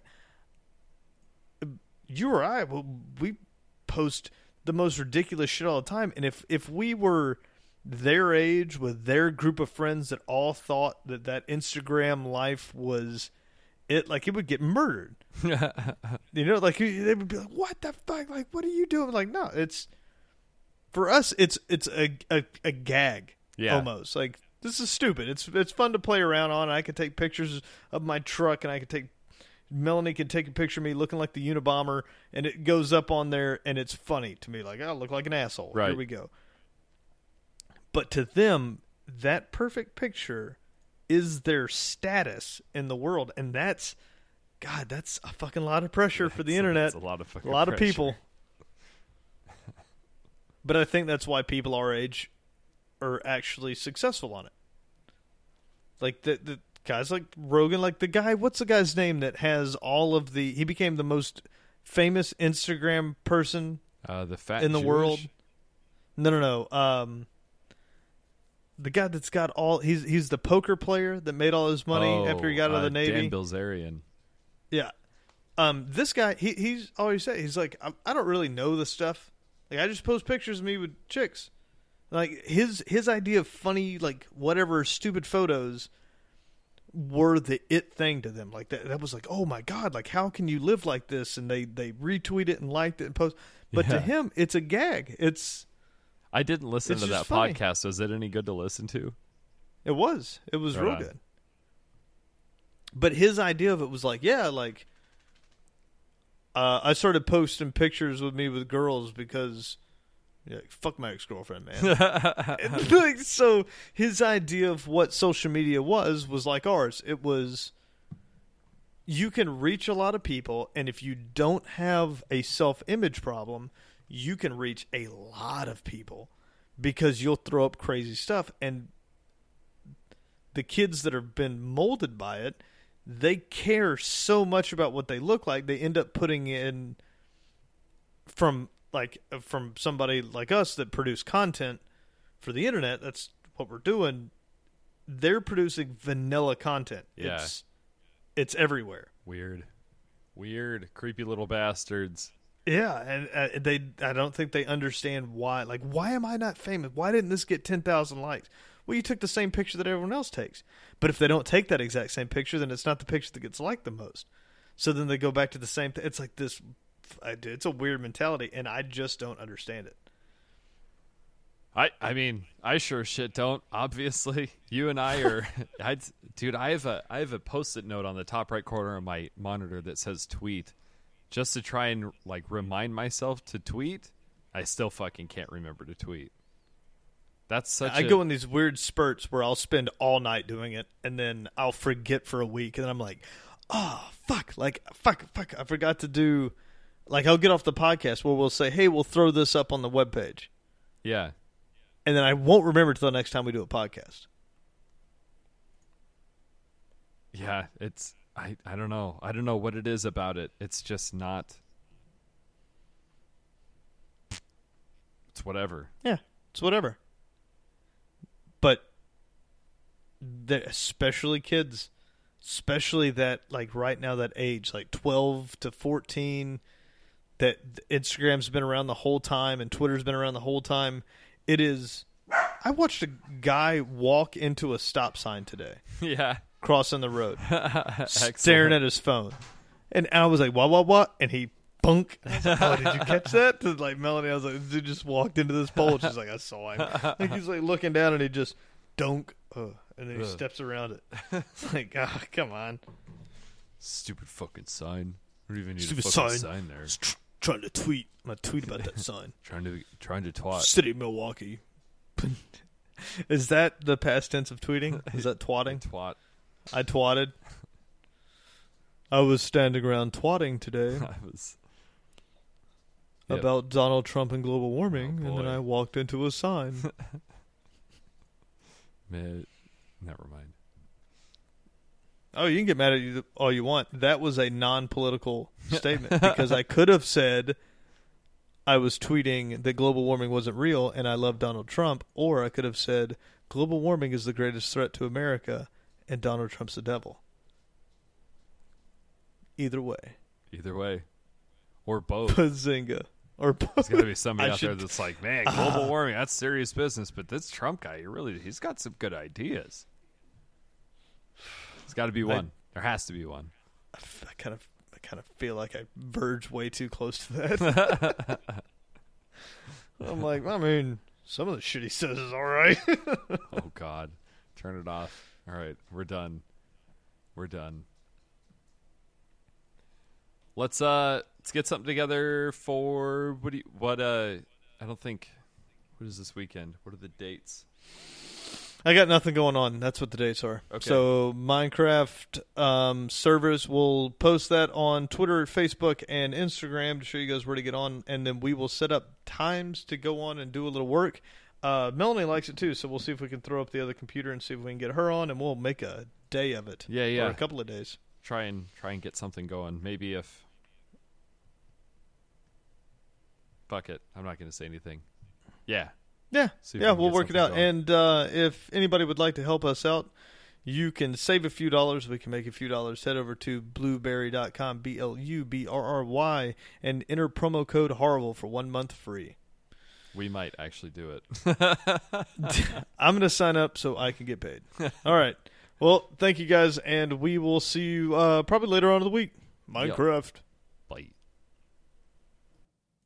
You or I, we post the most ridiculous shit all the time. And if we were their age with their group of friends that all thought that Instagram life was it, like it would get murdered. Like they would be like, what the fuck? Like, what are you doing? Like, no, it's for us. It's a gag. Yeah. Almost like this is stupid. It's fun to play around on. I could take pictures of my truck, and Melanie can take a picture of me looking like the Unabomber, and it goes up on there, and it's funny to me. Like, I look like an asshole. Right. Here we go. But to them, that perfect picture is their status in the world, and that's a fucking lot of pressure for the internet. That's a lot of fucking of pressure. people. But I think that's why people our age are actually successful on it. Like the guys like Rogan, like the guy, what's the guy's name that has he became the most famous Instagram person the fat in the Jewish? world. No. The guy that's got he's the poker player that made all his money after he got out of the Navy. Dan Bilzerian. Yeah. This guy, he's always said, he's like, I don't really know this stuff. Like, I just post pictures of me with chicks. Like, his idea of funny, like, whatever stupid photos were the it thing to them. Like, that was like, oh my God, like, how can you live like this? And they retweet it and liked it and post. But to him, it's a gag. I didn't listen It's to that just funny. podcast. Was it any good to listen to? It was Right real on. good. But his idea of it was like, yeah, like, I started posting pictures with me with girls because, fuck my ex-girlfriend, man. And, like, so his idea of what social media was like ours. It was, you can reach a lot of people, and if you don't have a self-image problem, you can reach a lot of people because you'll throw up crazy stuff. And the kids that have been molded by it, they care so much about what they look like, they end up putting in from somebody like us that produce content for the internet. That's what we're doing. They're producing vanilla content. Yeah. It's everywhere. Weird, creepy little bastards. Yeah, and I don't think they understand why. Like, why am I not famous? Why didn't this get 10,000 likes? Well, you took the same picture that everyone else takes. But if they don't take that exact same picture, then it's not the picture that gets liked the most. So then they go back to the same thing. It's like this. It's a weird mentality, and I just don't understand it. I mean, I sure shit don't. Obviously, you and I are. Dude, I have a Post-it note on the top right corner of my monitor that says "tweet," just to try and like remind myself to tweet. I still fucking can't remember to tweet. That's such. I go in these weird spurts where I'll spend all night doing it, and then I'll forget for a week, and then I'm like, oh fuck, I forgot to do. Like, I'll get off the podcast where we'll say, hey, we'll throw this up on the webpage. Yeah. And then I won't remember till the next time we do a podcast. Yeah, it's I don't know. I don't know what it is about it. It's just not. It's whatever. Yeah, it's whatever. But especially kids, especially that, like, right now, that age, like 12 to 14, that Instagram's been around the whole time and Twitter's been around the whole time. It is. I watched a guy walk into a stop sign today. Yeah. Crossing the road, staring at his phone. And I was like, what? And he bunk. And I was like, oh, did you catch that? To like Melanie, I was like, this dude just walked into this pole. She's like, I saw him. Like he's like looking down and he just dunk. And then he steps around it. It's like, come on. Stupid fucking sign. We don't even need Stupid a fucking sign there. Trying to tweet. I'm going to tweet about that sign. trying to twat. City of Milwaukee. Is that the past tense of tweeting? Is that twatting? Twat. I twatted. I was standing around twatting today about Donald Trump and global warming, and then I walked into a sign. Man, never mind. Oh, you can get mad at you all you want. That was a non-political statement because I could have said I was tweeting that global warming wasn't real and I love Donald Trump, or I could have said global warming is the greatest threat to America and Donald Trump's the devil. Either way. Or both. Bazinga. Or both. There's got to be somebody out there that's like, man, global warming, that's serious business. But this Trump guy, he's got some good ideas. There's got to be one. There has to be one. I kind of feel like I verge way too close to that. I'm like, I mean, some of the shit he says is all right. Oh, God. Turn it off. All right. We're done. Let's get something together for what I don't think. What is this weekend? What are the dates? I got nothing going on. That's what the dates are. Okay. So Minecraft servers, we'll post that on Twitter, Facebook, and Instagram to show you guys where to get on, and then we will set up times to go on and do a little work. Melanie likes it too, so we'll see if we can throw up the other computer and see if we can get her on, and we'll make a day of it. Yeah. Or a couple of days. Try and get something going. Maybe if. Fuck it. I'm not going to say anything. Yeah. Yeah, we'll work it out. Going. And if anybody would like to help us out, you can save a few dollars. We can make a few dollars. Head over to blueberry.com, BLUBRRY, and enter promo code HORRIBLE for 1 month free. We might actually do it. I'm going to sign up so I can get paid. All right. Well, thank you guys, and we will see you probably later on in the week. Minecraft. Yep.